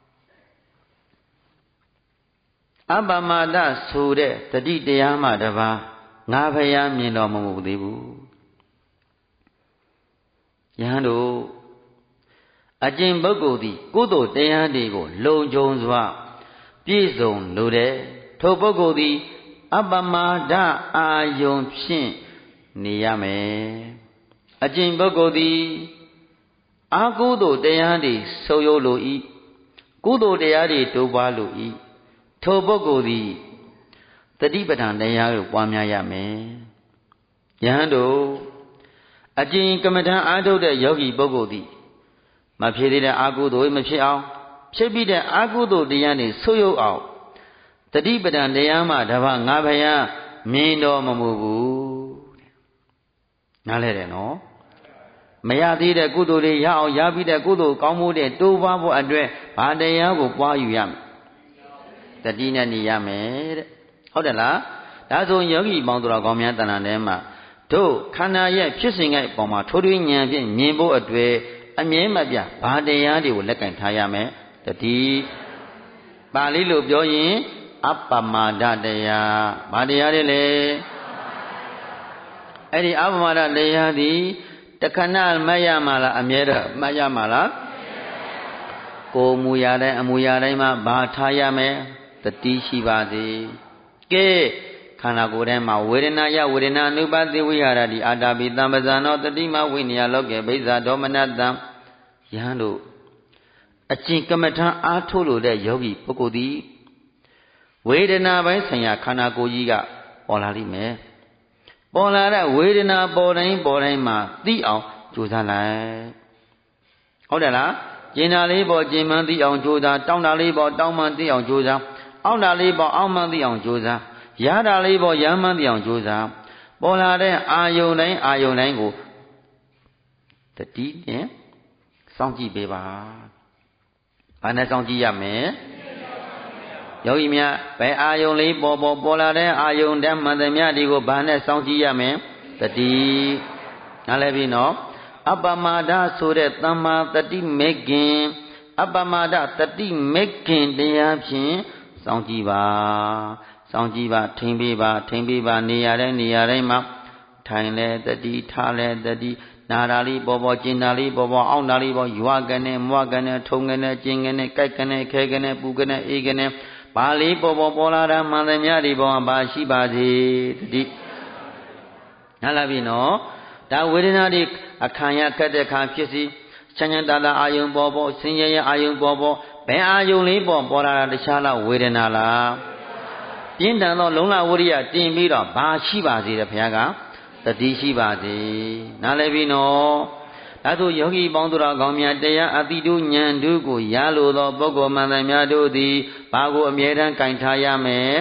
S2: အပမဒဆိုတဲ့တတိတရားမှတပါးငါဘုရားမြင်တော်မမူသေးဘူးယဟန်တို့အကျင့်ပုဂ္ဂိုလ်သည်ကုသိုလ်တရားတွေကိုလုံခြုံစွာပြည့်စုံလိုတဲ့ထိုပုဂ္ဂိုလ်သည်အပမဒအာယုံဖြင့်နေရမယ်အကျင့်ပုဂ္ဂိုလ်သည်အာကုသိုလ်တရားတွေဆုပ်ယုပ်လို၏ကုသိုလ်တရားတွေတိုးပွားလို၏ထိုပုဂ္ဂိုလ်သည်တတိပဋ္ဌာန်တရားကိုပွားများရမယ်ယဟန်တို့အကျင့်ကမ္မဋ္ဌာန်းအားထုတ်တဲ့ယောဂီပုဂ္ဂိုလ်သည်မဖြစ်သေးတဲ့အာကုသိုလ်မဖြစ်အောင်ဖြစ်ပြီးတဲ့အာကုသိုလ်တရားတွေဆုပ်ယုပ်အောင်တတိပဋ္ဌာန်တရားမှတပါးငါဘုရားမြင်တော်မမူဘူးတဲ့နားလဲတယ်နော်မရသေးတဲ့ကုသိုလ်တွေရအောင်ရပြီးတဲ့ကုသိုလ်ကောင်းမှုတွေတိုးပွားဖို့အတွက်ဘာတရားကိုပွားယူရမလဲတတိနဲ့နေရမယ်တဲ့ဟုတ်တယ်လားဒါဆိုယောဂီပေါင်းတော်ကောင်းများတဏ္ဍာထဲမှာတို့ခန္ဓာရဲ့ဖြစ်စဉ်ရဲ့ပုံမှာထိုးထွင်းဉာဏ်ဖြင့်မြင်ဖို့အတွက်အမြဲမပြဘာတရားတွေကိုလက်ကင်ထားရမယ်တတိပါဠိလိုပြောရင်အပမဒတရားဘာတရားတွေလဲအဲ့ဒီအပမဒတရားသည်တခဏမှတ်ရမှာလားအမြဲတမ်းမှတ်ရမှာလားကိုယ်မူရာတိုင်းအမူရာတိုင်းမှာဘာထားရမယ်တတိရှိပါစေကဲခန္ဓာကိုယ်ထဲမှာဝေဒနာယဝေဒနာအနုပါတိဝိဟာရတိအာတာပိတံပဇာနောတတိမဝိနည်းလောကေဘိဇာဒေါမနတံယဟန်တို့အကျင့်ကမ္မထံအားထုတ်လို့တဲ့ယောဂီပုဂ္ဂိုလ်သည်ဝေဒနာပိုင်းဆိုင်ရာခန္ဓာကိုယ်ကြီးကပေါ်လာလိမ့်မယ်ပေါ်လာတဲ့ဝေဒနာပေါ်တိုင်းမှာသိအောင်ကြိုးစားလိုက်ဟုတ်တယ်လားကျင်တာလေးပေါ်ကျင်မှန်းသိအောင်ကြိုးစားတောင်းတာလေးပေါ်တောင်းမှန်းသိအောင်ကြိုးစားအောင့်တာလေးပေါ်အောင့်မှန်းသိအောင်ကြိုးစားရတာလေးပေါ်ရမ်းမှန်းသိအောင်ကြိုးစားပေါ်လာတဲ့အာယုန်တိုင်းကိုတတိနဲ့စောင့်ကြည့်ပေးပါဘာနဲ့စောင့်ကြည့်ရမလဲယောဂီများဘယ်အာယုန်လေးပေါ်လာတဲ့အာယုန်တည်းမှန်သမျှဒီကိုဘာနဲ့စောင့်ကြည့်ရမလဲတတိနားလည်ပြီနော်အပမဒဆိုတဲ့သမ္မာတတိမေခင်အပမဒတတိမေခင်တရားဖြင့်စောင့်ကြည့်ပါထိမ့်ပေးပါနေရာတိုင်းမှာထိုင်လဲတတိထားလဲတတိနာတာလေးပေါ်ကျင်တာလေးပေါ်အောင့်တာလေးပေါ်ရွာကနေမွားကနေထုံကနေကျင်ကနေကြိုက်ကနေခဲကနေပူကနေအေးကနေဘာလေးပေါ်လာတာမှန်သမျှဒီပေါ်မှာဘာရှိပါစေတတိနားလာပြီနော်ဒါဝေဒနာတွေအခါရခက်တဲ့ခါဖြစ်စီချမ်းသာအာယုံပေါ်ဆင်းရဲအာယုံပေါ်ဘယ်အာယုံလေးပေါ်လာတာတခြားလားဝေဒနာလားပြင်းထန်သောလုံလဝရိယတင်ပြီးတော့ဘာရှိပါစေတဲ့ဘုရားကတတိရှိပါစေနားလည်ပြီနော်ဒါဆိုယောဂီပေါင်းသူတော်ကောင်းများတရားအတိတုဉာဏ်တို့ကိုရလိုသောပုဂ္ဂိုလ်မှန်သမျှတို့သည်ဘာကိုအမြဲတမ်းကင်ထားရမယ်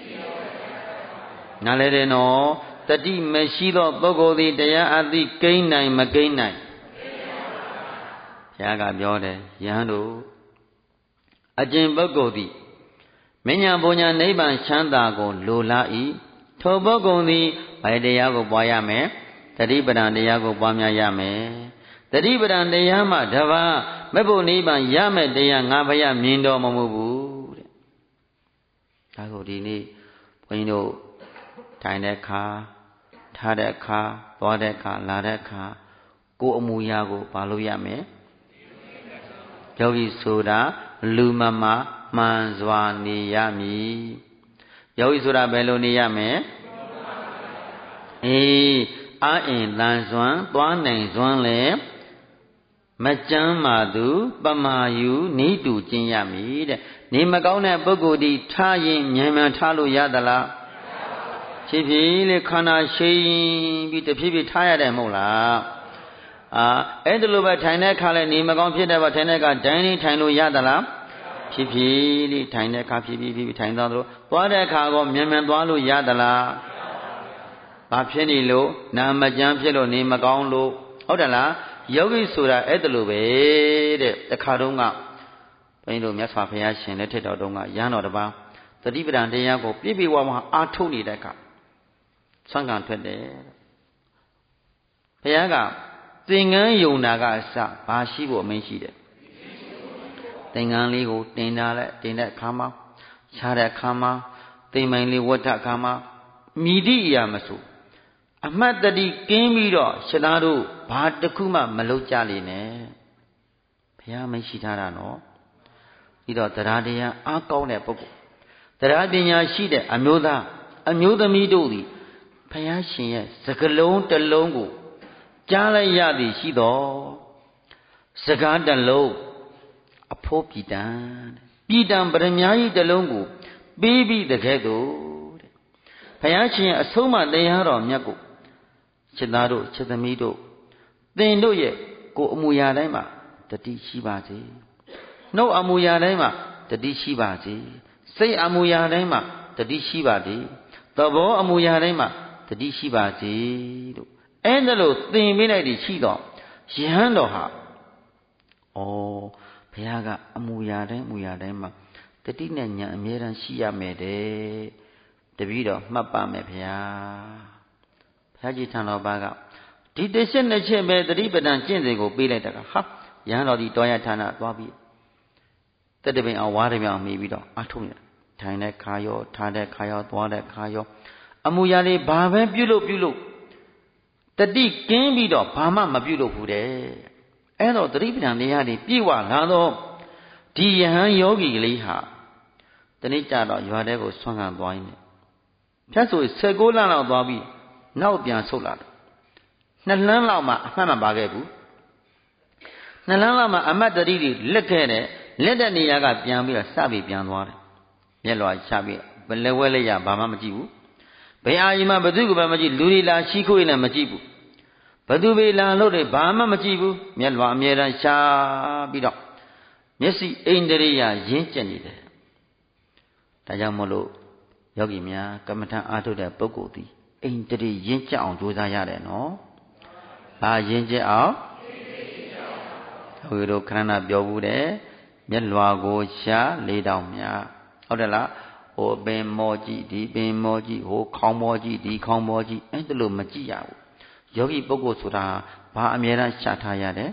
S2: နားလည်တယ်နော်တတိမရှိသောပုဂ္ဂိုလ်သည်တရားအတိကိန်းနိုင်မကိန်းနိုင်ဘုရားကပြောတယ်ယဟန်တို့အကျင့်ပုဂ္ဂိုလ်သည်မဉ္ဇဉ်ပူညာနိဗ္ဗာန်ချမ်းသာကိုလိုလား၏ထိုပုဂ္ဂိုလ်သည်ဘယ်တရားကိုပွားရမယ်တတိပဋ္ဌာန်တရားကိုပွားများရမယ်တတိပဋ္ဌာန်တရားမှတပါးမဲ့ဖို့နိဗ္ဗာန်ရမယ်တရားငါဘုရားမြင်တော်မမူဘူးတဲ့ဒါကိုဒီနေ့ဘုန်းကြီးတို့ထိုင်တဲ့ခါထားတဲ့ခါသွားတဲ့ခါလာတဲ့ခါကိုယ်အမူအရာကိုဘာလို့ရမယ်ယောဂီဆိုတာလူမမမှန်စွာနေရမည်ယောဂီဆိုတာဘယ်လိုနေရမလဲအာအင်တန်စွမ်းသွားနိုင်စွမ်းလဲမကြမ်းမာသူပမာယူနိတူကျင့်ရမည်တဲ့နေမကောင်းတဲ့ပုဂ္ဂိုလ်ဒီထားရင်မြန်ထားလို့ရသလားဖြည်းဖြည်းလေးခန္ဓာရှိပြီးတဖြည်းဖြည်းထားရတယ်မဟုတ်လားအဲ့ဒါလိုပဲထိုင်တဲ့ခါလဲနေမကောင်းဖြစ်တဲ့ဘာထိုင်တဲ့ကဒိုင်းလေးထိုင်လို့ရသလားဖြည်းဖြည်းလေးထိုင်တဲ့ခါဖြည်းဖြည်းထိုင်သွားသလိုသွားတဲ့ခါကောမြန်သွားလို့ရသလားဘာဖြစ်နေလို့နာမကြမ်းဖြစ်လို့နေမကောင်းလို့ဟုတ်တယ်လားယောဂီဆိုတာအဲ့ဒါလိုပဲတဲ့တခါတုန်းကဘုန်းကြီးတို့မြတ်စွာဘုရားရှင်လက်ထက်တော်တုန်းကရဟန်းတော်တစ်ပါးသတိပဋ္ဌာန်တရားကိုပြည့်ပြည့်ဝဝအားထုတ်နေတဲ့အခါဆွမ်းခံထွက်တယ်ဘုရားကသင်္ကန်းယုံနာကအစဘာရှိဖို့အမင်းရှိတယ်သင်္ကန်းလေးကိုတင်ထားလိုက်တင်တဲ့အခါမှာခြားတဲ့အခါမှာသိမ့်မိုင်လေးဝတ်ထအခါမှာမြည်သည့်အရာမဆိုအမှတ်တတိကင်းပြီးတော့ရှင်သားတို့ဘာတစ်ခုမှမလုပ်ကြလိမ့်နဲ့ဘုရားမရှိထားတာနော်ပြီးတော့တရားတရားအားကောင်းတဲ့ပုဂ္ဂိုလ်တရားပညာရှိတဲ့အမျိုးသားအမျိုးသမီးတို့သည်ဘုရားရှင်ရဲ့စကလုံးတစ်လုံးကိုကြားလိုက်ရသည်ရှိတော်စကားတစ်လုံးအဖို့ပြည်တံပြည်တံပရမညာကြီးတစ်လုံးကိုပေးပြီးတကယ်တော့တဲ့ဘုရားရှင်အဆုံးအမတရားတော်မြတ်ကိုချစ်သားတို့ချစ်သမီးတို့သင်တို့ရဲ့ကိုယ်အမူအရာတိုင်းမှာတတိရှိပါစေနှုတ်အမူအရာတိုင်းမှာတတိရှိပါစေစိတ်အမူအရာတိုင်းမှာတတိရှိပါစေသဘောအမူအရာတိုင်းမှာတတိရှိပါစေလို့အဲ့ဒါလို့သင်ပေးလိုက်ပြီးရှိတော့ယဟန်တော်ဟာဩဘုရားကအမူအရာတိုင်းအမူအရာတိုင်းမှာတတိနဲ့ဉာဏ်အမြဲတမ်းရှိရမယ်တဲ့တပည့်တော်မှတ်ပါမယ်ဘုရားဘုရားကြီးထံတော်ဘာကဒီတစ်ချက်နှစ်ချက်ပဲတတိပဋ္ဌာန်ကျင့်စဉ်ကိုပေးလိုက်တာကဟာယဟန်တော်ဒီတောရဌာနသွားပြီးတက်တပင်အောင်ဝါးတပင်အောင်မိပြီးတော့အထုံးနေတာထိုင်တဲ့ခါရောထားတဲ့ခါရောသွားတဲ့ခါရောအမူအရာလေးဘာပဲပြုလို့တတိကင်းပြီးတော့ဘာမှမပြုလုပ်ဘူးတဲ့အဲ့တော့တတိပဋ္ဌာန်တရားတွေပြည့်ဝလာတော့ဒီယဟန်ယောဂီကလေးဟာတနေ့ကျတော့ရွာထဲကိုဆွမ်းခံသွားရင်းနဲ့ဖြတ်ဆို16လလောက်သွားပြီးနောက်ပြန်ဆုတ်လာတယ်2 လမ်းလောက်မှအမှတ်မပါခဲ့ဘူး2 လမ်းလောက်မှအမတ်တတိတွေလက်ခဲ့တယ်လက်တဲ့နေရာကပြန်ပြီးတော့စပြီးပြန်သွားတယ်မျက်လွှာချပြီးဘယ်လဲဝဲလဲရဘာမှမကြည့်ဘူးဘယ်အာရီမှဘသူကမှမကြည့်လူတွေလာရှိခိုးရင်လည်းမကြည့်ဘူးဘသူပဲလာလို့တွေဘာမှမကြည့်ဘူးမျက်လွှာအမြဲတမ်းရှာပြီးတော့မျက်စိအိန္ဒြေယရင်းကျက်နေတယ်ဒါကြောင့်မလို့ယောဂီများကမ္မထအားထုတ်တဲ့ပုဂ္ဂိုလ်သည်အိန္ဒြေရင်းကျက်အောင်ကြိုးစားရတယ်နော်ဘာရင်းကျက်အောင်ဟုတ်တို့ခဏပြောဘူးတဲ့မျက်လွှာကိုရှာ၄တောင်များဟုတ်တယ်လားဟိုပင်မောကြည့်ဒီပင်မောကြည့်ဟိုခေါင်းမောကြည့်ဒီခေါင်းမောကြည့်အဲ့ဒါလို့မကြည့်ရဘူးယောဂီပုဂ္ဂိုလ်ဆိုတာဘာအမြဲတမ်းရှာထားရတယ်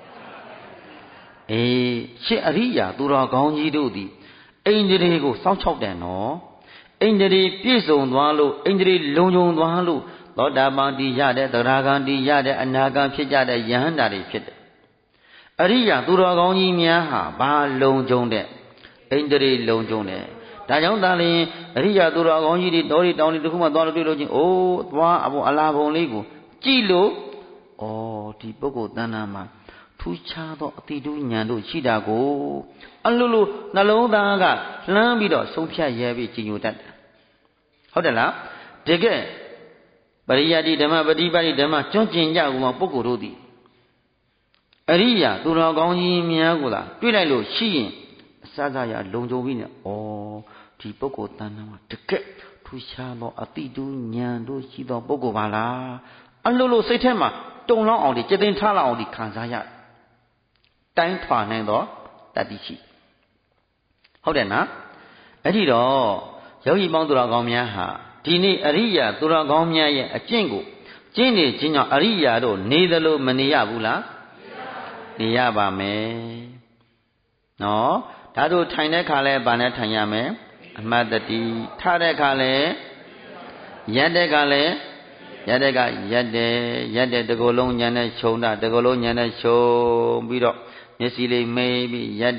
S2: အေးရှစ်အရိယာသူတော်ကောင်းကြီးတို့သည်အိန္ဒြေကိုစောင့်ချောက်တယ်နော်အိန္ဒြေပြည့်စုံသွားလို့အိန္ဒြေလုံခြုံသွားလို့သောတာပန်တည်ရတဲ့သရဂံတည်ရတဲ့အနာဂံဖြစ်ကြတဲ့ယဟန္တာတွေဖြစ်တယ်အရိယာသူတော်ကောင်းကြီးများဟာဘာလုံခြုံတဲ့အိန္ဒြေလုံခြုံတယ်ဒါကြောင့်သာလျှင်အရိယာသူတော်ကောင်းကြီးတွေတော်ရီတောင်းတွေတခုမှသွားလို့တွေ့လို့ချင်းအိုးသွားအလားဘုံလေးကိုကြည့်လို့ဩဒီပုဂ္ဂိုလ်တဏ္ဍာမှာထူးခြားသောအတိတုဉာဏ်တို့ရှိတာကိုအလိုလိုနှလုံးသားကလှမ်းပြီးတော့ဆုံးဖြတ်ရဲပြီးကြည်ညိုတတ်တယ်ဟုတ်တယ်လားတကယ်ပရိယတ္တိဓမ္မပฏิပတ်တိဓမ္မကျွမ်းကျင်ကြကုန်မှာပုဂ္ဂိုလ်တို့သည်အရိယာသူတော်ကောင်းကြီးများကိုသာတွေ့လိုက်လို့ရှိရင်အစစရလုံခြုံပြီးနေဩဒီပုဂ္ဂိုလ်တဏ္ဍာမှာတကယ်ထူးခြားသောအတိတုဉာဏ်တို့ရှိသောပုဂ္ဂိုလ်ပါလားအလိုလိုစိတ်ထဲမှာတုံလောင်းအောင်ဒီစည်တင်ထားလောက်အောင်ဒီခံစားရတိုင်းထွာနိုင်သောတတိရှိဟုတ်တယ်နော်အဲ့ဒီတော့ယောဂီပေါင်းသူတော်ကောင်းများဟာဒီနေ့အရိယာသူတော်ကောင်းများရဲ့အကျင့်ကိုကျင့်နေခြင်းကြောင့်အရိယာတို့နေသလိုမနေရဘူးလားနေရပါမယ်နော်ဒါတို့ထိုင်တဲ့ခါလဲဗာနဲ့ထိုင်ရမယ်အမှတ်တတိထားတဲ့ခါလဲရက်တဲ့ခါလဲရက်တဲ့ကရက်တဲ့တကောလုံးညာနဲ့ခြုံတာတကောလုံးညာနဲ့ခြုံပြီးတော့မျက်စိလေးမိတ်ပြီးရက်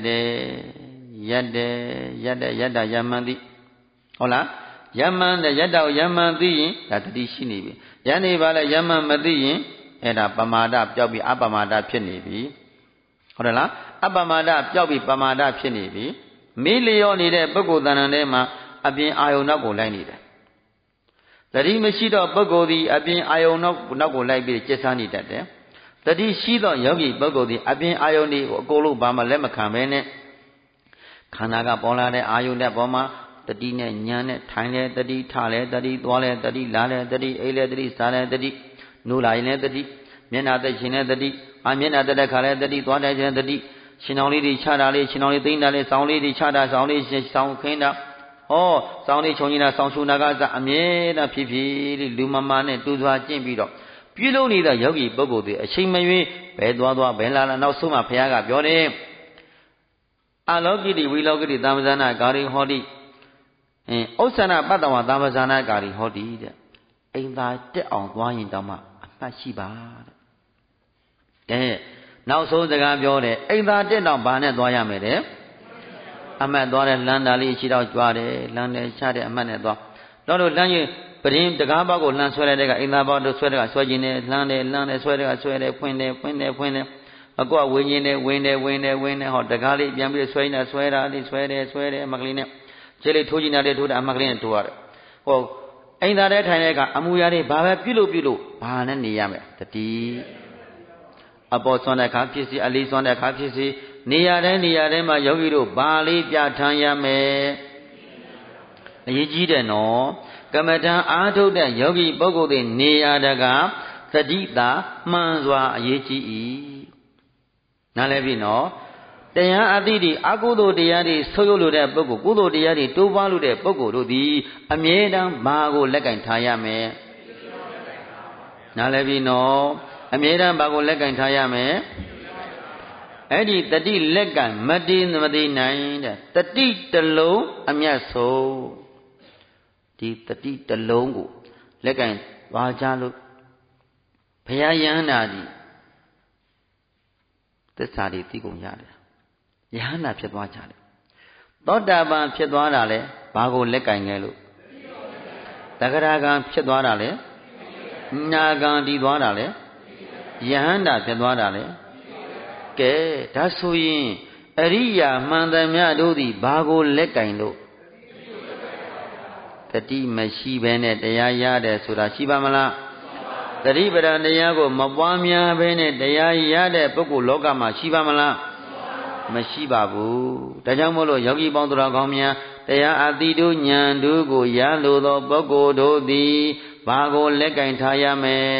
S2: တာယမန်သိဟုတ်လားယမန်တဲ့ရက်တော့ယမန်သိရင်ဒါတတိရှိနေပြီယနေ့ပါလဲယမန်မသိရင်အဲ့ဒါပမာဒပျောက်ပြီးအပမာဒဖြစ်နေပြီဟုတ်တယ်လားအပမာဒပျောက်ပြီးပမာဒဖြစ်နေပြီမေးလျော့နေတဲ့ပုဂ္ဂိုလ်တဏ္ဍာထဲမှာအပြင်အာယုံနောက်ကိုလိုက်နေတယ်တတိမရှိတော့ပုဂ္ဂိုလ်သည်အပြင်အာယုံနောက်ကိုလိုက်ပြီးကျက်စားနေတတ်တယ်တတိရှိသောယောဂီပုဂ္ဂိုလ်သည်အပြင်အာယုန်ဒီကိုအကုန်လုံးဘာမှလက်မခံဘဲနဲ့ခန္ဓာကပေါ်လာတဲ့အာယုန်တဲ့ပေါ်မှာတတိနဲ့ဉာဏ်နဲ့ထိုင်လဲတတိထလဲတတိသွားလဲတတိလာလဲတတိအိပ်လဲတတိစားလဲတတိနိုးလာရင်လဲတတိမျက်နာသက်ရှင်လဲတတိအမျက်နှာတက်တဲ့ခါလဲတတိသွားတဲ့ခြင်းတတိရှင်တော်လေးတွေချတာလေးရှင်တော်လေးသိမ့်တာလေးစောင်းလေးတွေချတာစောင်းလေးစောင်းခင်းတာဟောစောင်းလေးခြုံနေတာစောင်းရှုနာကစအမြဲတမ်းဖြစ်ဖြစ်လေးလူမမာနဲ့တူစွာကျင့်ပြီးတော့ပြုလုပ်နေတဲ့ယောဂီပုဂ္ဂိုလ်တွေအချိန်မရွေးဘယ်သွားဘယ်လာနောက်ဆုံးမှဘုရားကပြောတယ်အလောကိတိဝိလောကိတိသမ္ပဇာနာကာရိဟောတိဥစ္ဆနာပတ္တဝသမ္ပဇာနာကာရိဟောတိတဲ့အိမ်သာတက်အောင်သွားရင်တောင်မှအမှတ်ရှိပါတဲ့နောက်ဆုံးစကားပြောတယ်အိမ်သာတက်တော့ဘာနဲ့သွားရမယ်တဲ့အမှတ်သွားတယ်လမ်းတာလေးရှိတော့ကြွားတယ်လမ်းတယ်ချတဲ့အမှတ်နဲ့သွားတော့လမ်းရင်ပရင်တကားဘောက်ကိုလှမ်းဆွဲလိုက်တဲ့ကအိမ်သာဘောက်တို့ဆွဲတဲ့ကဆွဲခြင်းနဲ့လှမ်းတယ်ဆွဲတဲ့ကဆွဲတယ်ဖွင့်တယ်အကွဝင်းခြင်းနဲ့ဝင်တယ်ဟောတကားလေးပြန်ပြီးဆွဲနေတာဆွဲတာလေးဆွဲတယ်အမကလေးနဲ့ခြေလေးထိုးခြင်းနဲ့ထိုးတာအမကလေးနဲ့ထိုးရတယ်ဟောအိမ်သာတဲ့ထိုင်တဲ့ကအမူအရာတွေဘာပဲပြုလို့ဘာနဲ့နေရမယ်တတိအပေါ်ဆွမ်းတဲ့အခါဖြစ်စီအလေးဆွမ်းတဲ့အခါဖြစ်စီနေရာတိုင်းမှာယောဂီတို့ဘာလေးပြဋ္ဌာန်းရမယ်အရေးကြီးတယ်နော်ကမ္မဋ္ဌာန်းအားထုတ်တဲ့ယောဂီပုဂ္ဂိုလ်တွေနေရာတကာသတိသာမှန်စွာအရေးကြီး၏နားလည်ပြီနော်တရားအသည့်ဒီအကုသိုလ်တရားတွေဆုပ်ယုပ်လို့တဲ့ပုဂ္ဂိုလ်ကုသိုလ်တရားတွေတိုးပွားလို့တဲ့ပုဂ္ဂိုလ်တို့သည်အမြဲတမ်းဘာကိုလက်ကင်ထားရမယ်နားလည်ပြီနော်အမြဲတမ်းဘာကိုလက်ကင်ထားရမယ်အဲ့ဒီတတိလက်ကင်မတည်နိုင်တဲ့တတိတလုံးအမြတ်ဆုံးဒီတတိတလုံးကိုလက်ကင်သွားကြလို့ဘုရားယဟန္တာဒီသစ္စာတွေသိကုန်ရတယ်ယဟန္တာဖြစ်သွားကြတယ်သောတာပန်ဖြစ်သွားတာလဲဘာကိုလက်ကင်ခဲ့လို့သဂရဂံဖြစ်သွားတာလဲနာဂံတည်သွားတာလဲယဟန္တာဖြစ်သွားတာလဲကဲဒါဆိုရင်အရိယာမှန်သမျှတို့သည်ဘာကိုလက်ကင်လို့တတိမရှိဘဲနဲ့တရားရတယ်ဆိုတာရှိပါမလားတတိပဒံတရားကိုမပွားများဘဲနဲ့တရားရတဲ့ပုဂ္ဂိုလ်လောကမှာရှိပါမလားမရှိပါဘူးဒါကြောင့်မို့လို့ယောဂီပေါင်းတော်ကောင်းများတရားအတိတို့ဉာဏ်တို့ကိုရလိုသောပုဂ္ဂိုလ်တို့သည်ဘာကိုလက်ကင်ထားရမယ်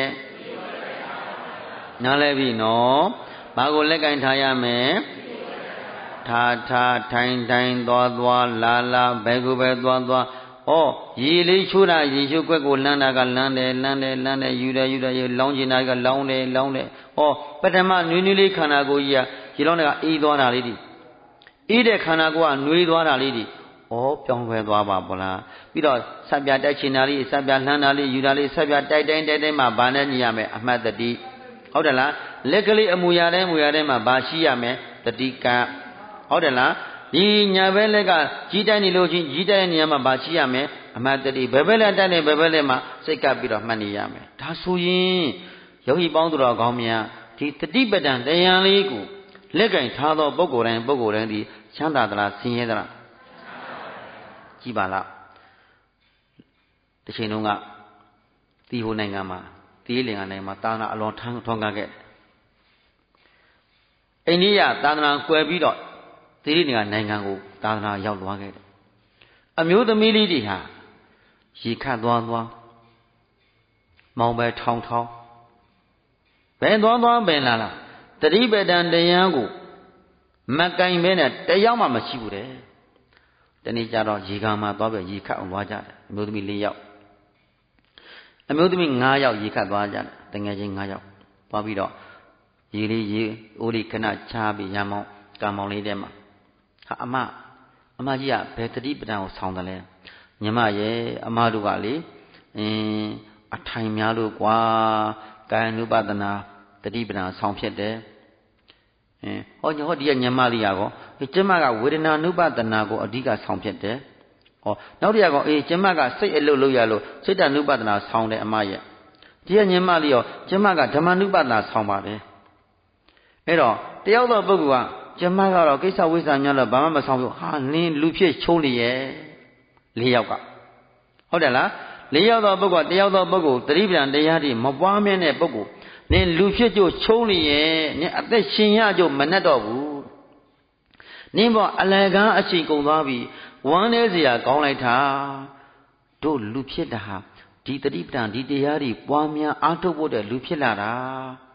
S2: နားလည်ပြီနော်ဘာကိုလက်ကင်ထားရမယ်ထားထိုင်သွားလာဘယ်ကိုပဲသွားဩရေလေးချိုးတာရေချိုးကွက်ကိုလမ်းတာကလမ်းတယ်ယူတယ်လောင်းကျင်တာကလောင်းတယ်ဩပထမနွေးလေးခန္ဓာကိုယ်ကြီးကရေလောင်းတဲ့ကအေးသွားတာလေးဒီအေးတဲ့ခန္ဓာကိုယ်ကနှွေးသွားတာလေးဒီဩပြောင်းလဲသွားပါဗလားပြီးတော့ဆက်ပြတိုက်ချင်တာလေးဆက်ပြလှမ်းတာလေးယူတာလေးဆက်ပြတိုက်တိုင်းမှာဘာနဲ့ညီရမယ်အမှတ်တတိဟုတ်တယ်လားလက်ကလေးအမူအရာတိုင်းမှာဘာရှိရမယ်တတိကဟုတ်တယ်လားဒီညာဘက်လက်ကကြီးတိုင်းနေလို့ချင်းကြီးတိုင်းနေရာမှာဘာရှိရမယ်အမှတ်တတိဘယ်ဘက်လက်တက်နေဘယ်ဘက်လက်မှာစိတ်ကပ်ပြီးတော့မှတ်နေရမယ်ဒါဆိုရင်ယောဂီပေါင်းသူတော်ကောင်းများဒီတတိပဒံတရားလေးကိုလက်ကင်ထားသောပုဂ္ဂိုလ်တိုင်းဒီချမ်းသာသလားဆင်းရဲသလားကြည်ပါလားတစ်ချိန်လုံးကတီဟိုနိုင်ငံမှာတီးလင်ကနိုင်ငံမှာသာသနာအလွန်ထွန်းကားခဲ့အိန္ဒိယသာသနာကွယ်ပြီးတော့တီးလင်ကနိုင်ငံကိုသာသနာရောက်သွားခဲ့တယ်အမျိုးသမီးလေးတွေဟာရေခတ်သွားမောင်ပဲထောင်းဘယ်သွားဘယ်လာတတိပဒံတရားကိုမကင်ပဲနဲ့တယောက်မှမရှိဘူးတဲ့တနေ့ကျတော့ရေကန်မှာသွားပြီးရေခတ်အောင်သွားကြတယ်အမျိုးသမီး4ယောက်အမျိုးသမီး9ယောက်ရေခတ်သွားကြတယ်တငယ်ချင်း9ယောက်သွားပြီးတော့ရေအိုးလေးခဏချပြီးရမောင်းကံမောင်းလေးထဲမှာဟာအမကြီးကဘယ်တတိပဒံကိုဆောင်းတယ်လဲညီမရဲ့အမတို့ကလေအထိုင်များလို့ကွာကာယ ानु ပဒနာတတိပဒံဆောင်းဖြစ်တယ်ဟောဒီကညီမလေးကောကျမကဝေဒနာ ानु ပဒနာကိုအဓိကဆောင်းဖြစ်တယ်နောက်တစ်ယောက်ကျမကစိတ်အလုပ်လုပ်ရလို့စိတ်တ ानु ပဒနာဆောင်းတယ်အမရဲ့ဒီကညီမလေးရောကျမကဓမ္မ ानु ပဒနာဆောင်းပါတယ်အဲ့တော့တယောက်သောပုဂ္ဂိုလ်ကကျမကတော့ကိစ္စဝိစ္စများလို့ဘာမှမဆောင်ဘူးဟာနင်းလူဖြစ်ချုံးနေရဲ့4ယောက်ကဟုတ်တယ်လား4ယောက်သောပုဂ္ဂိုလ်တယောက်သောပုဂ္ဂိုလ်တတိပဒံတရားတွေမပွားမြဲတဲ့ပုဂ္ဂိုလ်နင်းလူဖြစ်ကြချုံးနေရဲ့နင်းအသက်ရှင်ရကြမနဲ့တော့ဘူးနင်းပေါ်အလကန်းအချိန်ကုန်သွားပြီဝမ်းနေစရာကောင်းလိုက်တာတို့လူဖြစ်တာဟာဒီတတိပဒံဒီတရားတွေပွားများအားထုတ်ဖို့တဲ့လူဖြစ်လာတာဒ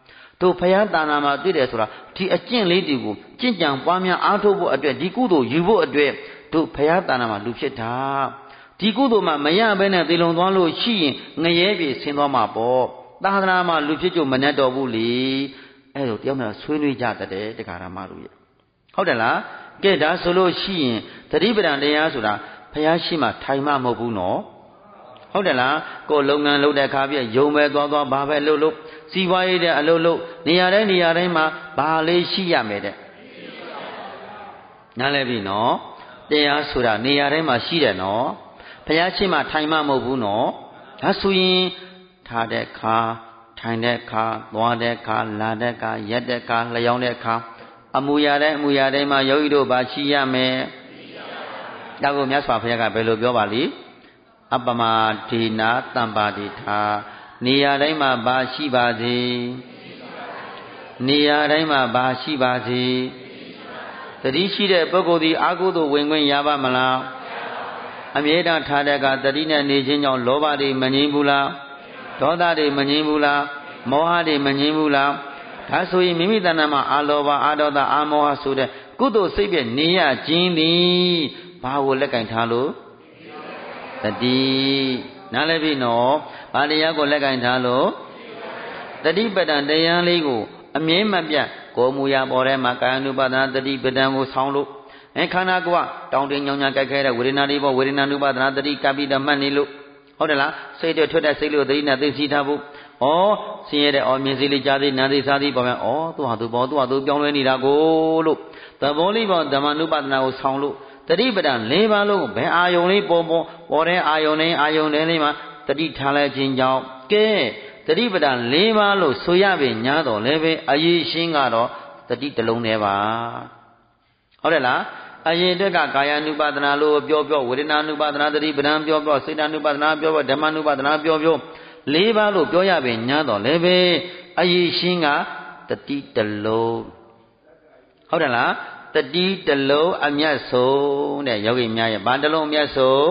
S2: တို့ဖယားတာနာမှာတွေ့တယ်ဆိုတာဒီအကျင့်လေးတွေကိုကျင့်ကြံပွားများအားထုတ်ဖို့အတွက်ဒီကုသိုလ်ယူဖို့အတွက်တို့ဖယားတာနာမှာလူဖြစ်တာဒီကုသိုလ်မှာမရဘဲနဲ့သေလုံသွားလို့ရှိရင်ငရဲပြေဆင်းသွားမှာပေါ့သာသနာမှာလူဖြစ်ကြမနဲ့တော်ဘူးလေအဲ့လိုတယောက်နဲ့ဆွေးနွေးကြတဲ့တရားဓမ္မတို့ရဲ့ဟုတ်တယ်လားကဲဒါဆိုလို့ရှိရင်သတိပဋ္ဌာန်တရားဆိုတာဖယားရှိမှထိုင်မှမဟုတ်ဘူးနော်ဟုတ်တယ်လားကိုယ်လုပ်ငန်းလုပ်တဲ့အခါပြည့်ယုံပဲသွားဘာပဲလုပ်စီးပွားရေးတဲ့အလုပ်နေရာတိုင်းမှာဘာလေးရှိရမယ်တဲ့နားလည်ပြီနော်တရားဆိုတာနေရာတိုင်းမှာရှိတယ်နော်ဘုရားရှိမှထိုင်မှမဟုတ်ဘူးနော်ဒါဆိုရင်ထားတဲ့အခါထိုင်တဲ့အခါသွားတဲ့အခါလာတဲ့အခါရက်တဲ့အခါလျောင်းတဲ့အခါအမူအရာတိုင်းမှာယောဂီတို့ဘာရှိရမယ်ဒါကိုမြတ်စွာဘုရားကဘယ်လိုပြောပါလိအပမဒေနာတမ္ပါတိထာနေရာတိုင်းမှာဘာရှိပါစေနေရာတိုင်းမှာဘာရှိပါစေတတိရှိတဲ့ပုဂ္ဂိုလ်ဒီအာဟုသို့ဝင်ခွင့်ရပါမလားအမြဲတမ်းထားတဲ့ကတတိနဲ့နေခြင်းကြောင့်လောဘတွေမငြိမ်းဘူးလားဒေါသတွေမငြိမ်းဘူးလားမောဟတွေမငြိမ်းဘူးလားဒါဆိုရင်မိမိတဏ္ဍာမှာအာလောဘအာဒေါသအာမောဟဆိုတဲ့ကုသိုလ်စိတ်ပဲနေရခြင်းသည်ဘာကိုလက်ကင်ထားလို့တတိနားလည်ပြီနော်ဘာတရားကိုလက်ကင်ထားလို့တတိပဋ္ဌာန်တရားလေးကိုအမြဲမပြတ်ကိုယ်မူရာပေါ်ထဲမှာကာယ ानु ပါဒနာတတိပဋ္ဌာန်ကိုဆောင်းလို့ခန္ဓာကိုယ်ကတောင်းတင်းညောင်းညကြိုက်ခဲတဲ့ဝေဒနာတွေပေါ်ဝေဒနာ ानु ပါဒနာတတိကပိတမှတ်နေလို့ဟုတ်တယ်လားစိတ်တွေထွက်တဲ့စိတ်လေးကိုတတိနဲ့သိသိထားဖို့ဩဆင်းရဲတဲ့မြင်စိလေးကြားသေးနာသေးစားသေးပေါ်မယ်သူဟာသူပေါ်သူဟာသူပြောင်းလဲနေတာကိုလို့သဘောလေးပေါ်ဓမ္မ ानु ပါဒနာကိုဆောင်းလို့တတိပဋ္ဌာန်၄ပါးလုံးဘယ်အာယုံလေးပေါ်တဲ့အာယုံလေးမှာတတိထားလိုက်ခြင်းကြောင့်ကဲတတိပဋ္ဌာန်၄ပါးလို့ဆိုရပြီညာတော့လည်းပဲအရေးရှင်းကတော့တတိတစ်လုံးနဲ့ပါဟုတ်တယ်လားအရင်တက်ကကာယ ानु ပါဒနာလို့ပြောဝေဒနာ ानु ပါဒနာတတိပဋ္ဌာန်ပြောစိတ် ानु ပါဒနာပြောဓမ္မ ानु ပါဒနာပြော၄ပါးလို့ပြောရပြီညာတော့လည်းပဲအရေးရှင်းကတတိတစ်လုံးဟုတ်တယ်လားတတိတစ်လုံးအမြတ်ဆုံးတဲ့ယောဂီများရဲ့ဘာတစ်လုံးအမြတ်ဆုံး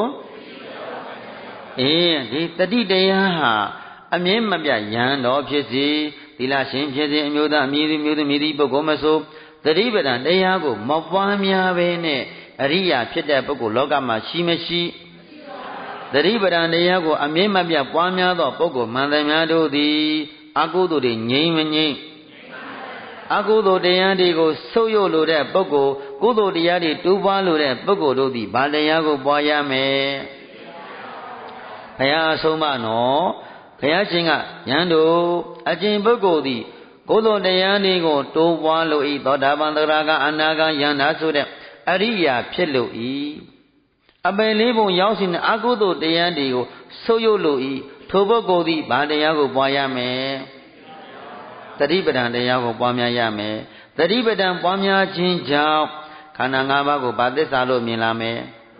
S2: ဒီတတိတရားဟာအမြဲမပြတ်ယံတော်ဖြစ်စေသီလရှင်ဖြစ်စေအမျိုးသားအမျိုးသမီးပုဂ္ဂိုလ်မဆိုတတိပဋ္ဌာန်တရားကိုမပွားများပဲနဲ့အရိယာဖြစ်တဲ့ပုဂ္ဂိုလ်လောကမှာရှိမရှိတတိပဋ္ဌာန်တရားကိုအမြဲမပြတ်ပွားများသောပုဂ္ဂိုလ်မှန်တယ်များတို့သည်အကုသိုလ်တွေငြိမ်းမငြိမ်းအကုသိုလ်တရားတွေကိုဆုပ်ယုပ်လိုတဲ့ပုဂ္ဂိုလ်ကုသိုလ်တရားတွေတိုးပွားလိုတဲ့ပုဂ္ဂိုလ်တို့သည်ဘာတရားကိုပွားရမယ်ဘုရားအဆုံးမနော်ဘုရားရှင်ကယံတို့အကျင့်ပုဂ္ဂိုလ်သည်ကုသိုလ်တရားတွေကိုတိုးပွားလို၏သောတာပန်သရဂအနာဂယန္တာဆိုတဲ့အရိယာဖြစ်လို၏အပယ်လေးပုံရောက်စီတဲ့အကုသိုလ်တရားတွေကိုဆုပ်ယုပ်လို၏ထိုပုဂ္ဂိုလ်သည်ဘာတရားကိုပွားရမယ်တတိပဋ္ဌာန်တရားကိုပွားများရမယ်တတိပဋ္ဌာန်ပွားများခြင်းကြောင့်ခန္ဓာ၅ပါးကိုဘာသစ္စာလို့မြင်လာမယ်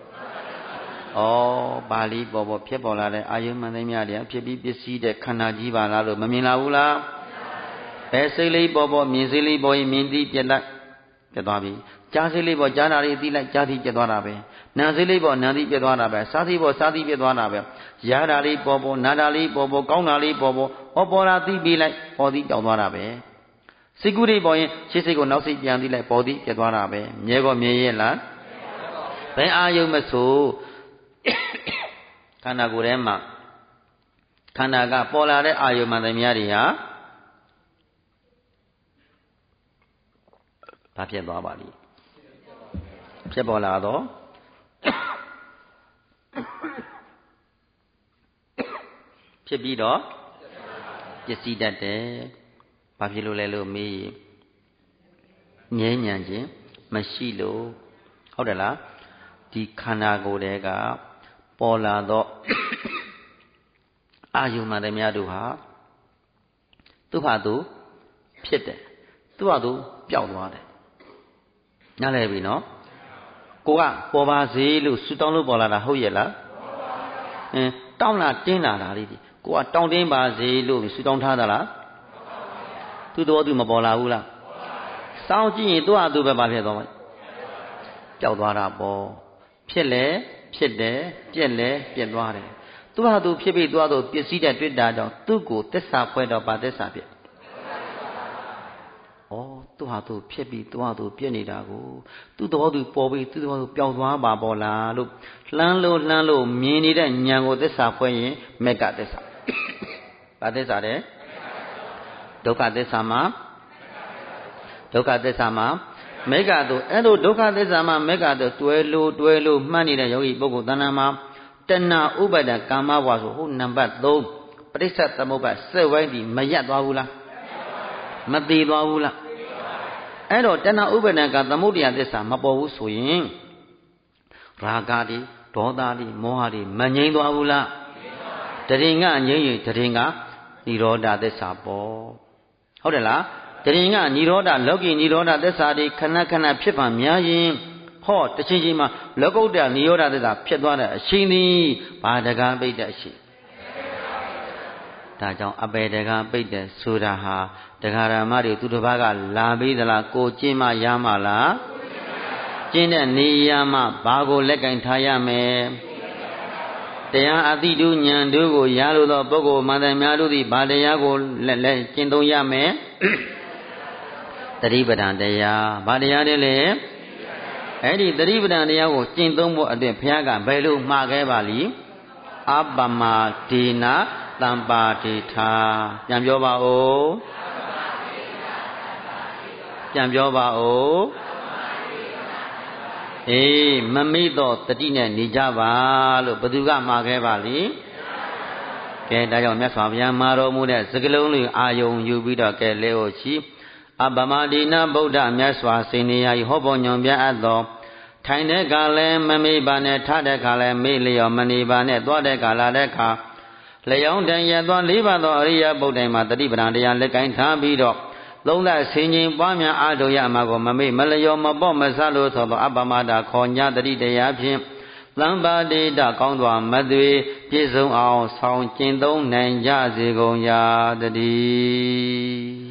S2: ပါဠိပေါ်ဖြစ်ပေါ်လာတဲ့အာယုမှန်သိမြတရားဖြစ်ပြီးပစ္စည်းတဲ့ခန္ဓာကြီးပါလားလို့မမြင်လာဘူးလားဘယ်စိတ်လေးပေါ်မြင်စိတ်လေးပေါ်ရင်မြင်သည်ပြတ်သွားပြီကြားစိတ်လေးပေါ်ကြားတာလေးသိလိုက်ကြားသည်ပြတ်သွားတာပဲနာစိတ်လေးပေါ်နာသည်ပြတ်သွားတာပဲစားသည်ပေါ်စားသည်ပြတ်သွားတာပဲရာတာလေးပေါ်နာတာလေးပေါ်ကောင်းတာလေးပေါ်ပေါ်တာသိပြီးလိုက်ပေါ်သည်တောင်းသွားတာပဲစိတ်ကူးလေးပေါ်ရင်ရှေ့စိတ်ကိုနောက်စိတ်ပြန်သိလိုက်ပေါ်သည်ပြတ်သွားတာပဲမြဲကောမြဲရဲ့လားဘယ်အာယုမဆိုခန္ဓာကိုယ်ထဲမှာခန္ဓာကပေါ်လာတဲ့အာယုမှန်သမျှတွေဟာဘာဖြစ်သွားပါလိမ့်ဖြစ်ပေါ်လာတော့ဖြစ်ပြီးတော့ပစ္စည်းတတ်တယ်ဘာဖြစ်လို့လဲလို့မေးငြိမ်းဉဏ်ခြင်းမရှိလို့ဟုတ်တယ်လားဒီခန္ဓာကိုယ်တည်းကပေါ်လာတော့အာယုမှန်သမျှတို့ဟာသူ့ဟာသူဖြစ်တယ်သူ့ဟာသူပျောက်သွားတယ်နားလည်ပြီနော်ကိုကပေါ်ပါစေလို့ဆူတောင်းလို့ပေါ်လာတာဟုတ်ရဲ့လားတောင်းလာတင်းလာတာလေးဒီကိုကတောင်းတင်းပါစေလို့ဆူတောင်းထားတာလားသူ့တော်သူမပေါ်လာဘူးလားစောင်းကြည့်ရင်သူ့ဟာသူပဲပါဖြစ်သွားမှာပျောက်သွားတာပေါ့ဖြစ်လေဖြစ်တယ်ပြက်လေပြက်သွားတယ်သူ့ဟာသူဖြစ်ပြီးသူ့ဟာသူပစ္စည်းတဲ့တွေ့တာကြောင့်သူ့ကိုသစ္စာဖွဲ့တော့ပါသစ္စာဖြစ်သူဟာသူဖြစ်ပြီးသူဟာသူပြည့်နေတာကိုသူ့တော်သူပေါ်ပြီးသူ့တော်သူပျောက်သွားပါပေါ်လားလို့လှမ်းလို့မြင်နေတဲ့ဉာဏ်ကိုသစ္စာဖွဲ့ရင်မေကသစ္စာဘာသစ္စာလဲဒုက္ခသစ္စာမှာမေကတို့အဲ့လိုဒုက္ခသစ္စာမှာမေကတို့တွဲလို့မှတ်နေတဲ့ယောဂီပုဂ္ဂိုလ်တဏ္ဍာမှာတဏှာဥပါဒံကာမဘဝဆိုဟိုနံပါတ်3ပရိစ္ဆေသမုပ္ပါစက်ဝိုင်းဒီမရက်သွားဘူးလားမတည်သွားဘူးလားအဲ့တော့တဏှာဥပါဒံကသမုဒ္ဒယသစ္စာမပေါ်ဘူးဆိုရင်ရာဂတိဒေါသတိမောဟတိမငြိမ်းသွားဘူးလားတရင်ကငြိမ်းရင်တရင်ကនិရောဓသစ္စာပေါ်ဟုတ်တယ်လားတရင်ကនិရောဓလောကီនិရောဓသစ္စာတွေခဏဖြစ်ပါများရင်ဟောတချင်းချင်းမှာလောကုတ္တនិရောဓသစ္စာဖြစ်သွားတဲ့အရှင်သည်ဘာတကားပိတ်တဲ့အရှင်ဒါကြောင့်အပေတကားပိတ်တဲ့ဆိုတာဟာတရားဓမ္မတွေသူတစ်ပါးကလာပြီးသလားကိုကျင့်မှရမှာလားကျင့်တဲ့နေရာမှာဘာကိုလက်ကင်ထားရမယ်တရားအတိတုဉာဏ်တို့ကိုရလို့သောပုဂ္ဂိုလ်မန္တန်များတို့သည်ဘာတရားကိုလက်ကျင့်သုံးရမယ်တတိပဒံတရားဘာတရားလဲလေအဲ့ဒီတတိပဒံတရားကိုကျင့်သုံးဖို့အတွက်ဘုရားကဘယ်လိုမှားခဲ့ပါလိအပမဒေနတံပါတိထာပြန်ပြောပါဦးပြန်ပြောပါဦးအေးမမိတော့တတိနဲ့နေကြပါလို့ဘသူကမှာခဲ့ပါလိကဲဒါကြောင့်မြတ်စွာဘုရားမှာတော်မူတဲ့စကလုံးလေးအာယုံယူပြီးတော့ကဲလဲဟုတ်ရှိအပမဒိနာဗုဒ္ဓမြတ်စွာစေနေရာဟောပေါ်ညွန်ပြအပ်သောထိုင်တဲ့ခါလဲမမေ့ပါနဲ့ထတဲ့ခါလဲမေ့လျော်မနေပါနဲ့သွားတဲ့ခါလာတဲ့ခါလျောင်းတန်ရသွား၄ပါးသောအရိယပုဒ်တိုင်မှာတတိပဒံတရားလက်ကိုင်းထားပြီးတော့သုံးသက်ဆင်ခြင်ပွားများအားထုတ်ရမှာကိုမမေ့မလျော်မပေါ့မဆလို့ဆိုသောအပမဒခေါ်ညာတတိတရားဖြင့်သံပါတိတကောင်းစွာမသွေပြည့်စုံအောင်ဆောင်ကျင့်သုံးနိုင်ကြစေကုန်ရာတည်း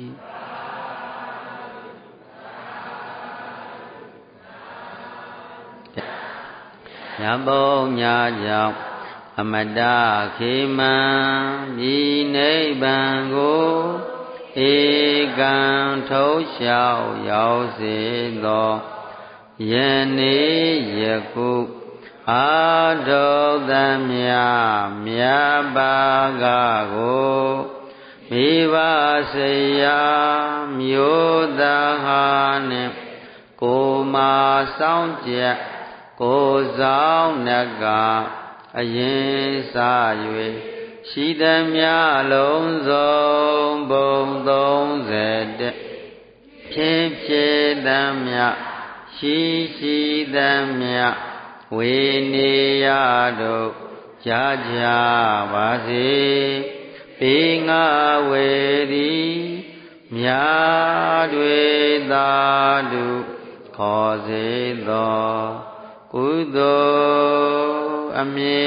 S2: ညပုံညကြောင့်အမတခေမံဤနိဗ္ဗာန်ကိုဧကံထုတ်လျှောက်ရောက်စေသောယနေ့ယခုအာထုသမြမြတ်ပါကကိုမိဘဆေယမျိုးသားဟာနှင့်ကိုမာဆောင်ကြကိုဆောင်နကအရင်စ၍ရှိသမျှလုံးစုံဘုံ30ဖြင့်ဖြစ်သမျှရှိသမျှဝေနေရတို့ကြာကြပါစေပေငါဝေသည်မြာတွေသာဓုခေါ်စေသောကုသိုလ်အမြဲ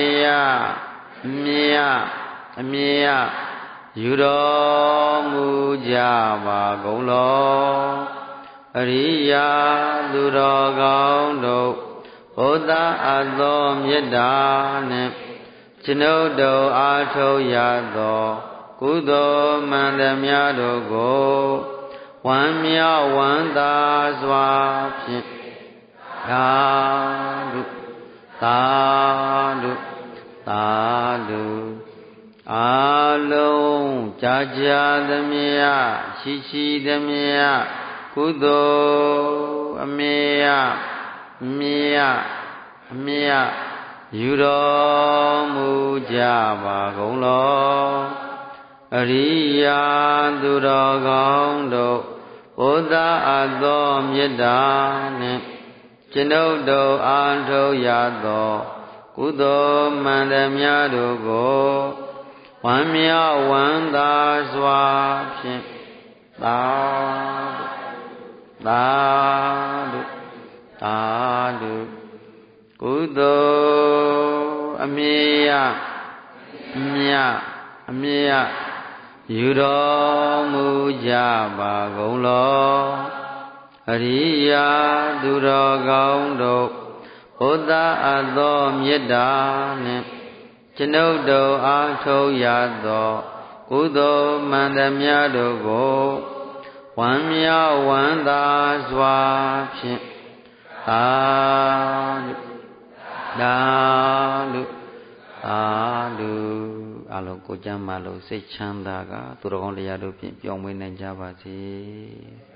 S2: ယူတော်မူကြပါကုန်လောအရိယာသူတော်ကောင်းတို့ဘုဒ္ဓအသောမေတ္တာနှင့်ကျွန်ုပ်တို့အားထုတ်ရသောကုသိုလ်မှန်သမျှတို့ကိုဝမ်းမြောက်ဝမ်းသာစွာဖြင့်သာဓုအာလုံးကြာကြာသမျှရှိသမျှကုသိုလ်အမြတ်ယူတော်မူကြပါကုန်လောအရိယာသူတော်ကောင်းတို့ဘုဒ္ဓအသောမေတ္တာနှင့်ကျွန်ုပ်တို့အားထုတ်ရသောကုသိုလ်မှန်သမျှတို့ကိုဝမ်းမြောက်ဝမ်းသာစွာဖြင့်သာဓုကုသိုလ်အမြတ်ယူတော်မူကြပါကုန်လောအရိယာသူတော်ကောင်းတို့ဘုဒ္ဓအသောမေတ္တာနှင့်ကျွန်ုပ်တို့အားထုတ်ရသောကုသိုလ်မှန်သမျှတို့ကိုဝ
S1: ဝမ်းမြောက်ဝမ်းသာစွာဖြင့်သာဓုအလုံးကိုကြမ်းမလို့စိတ်ချမ်းသာကသူတော်ကောင်းတရားတို့ဖြင့်ပြောင်းမွေးနိုင်ကြပါစေ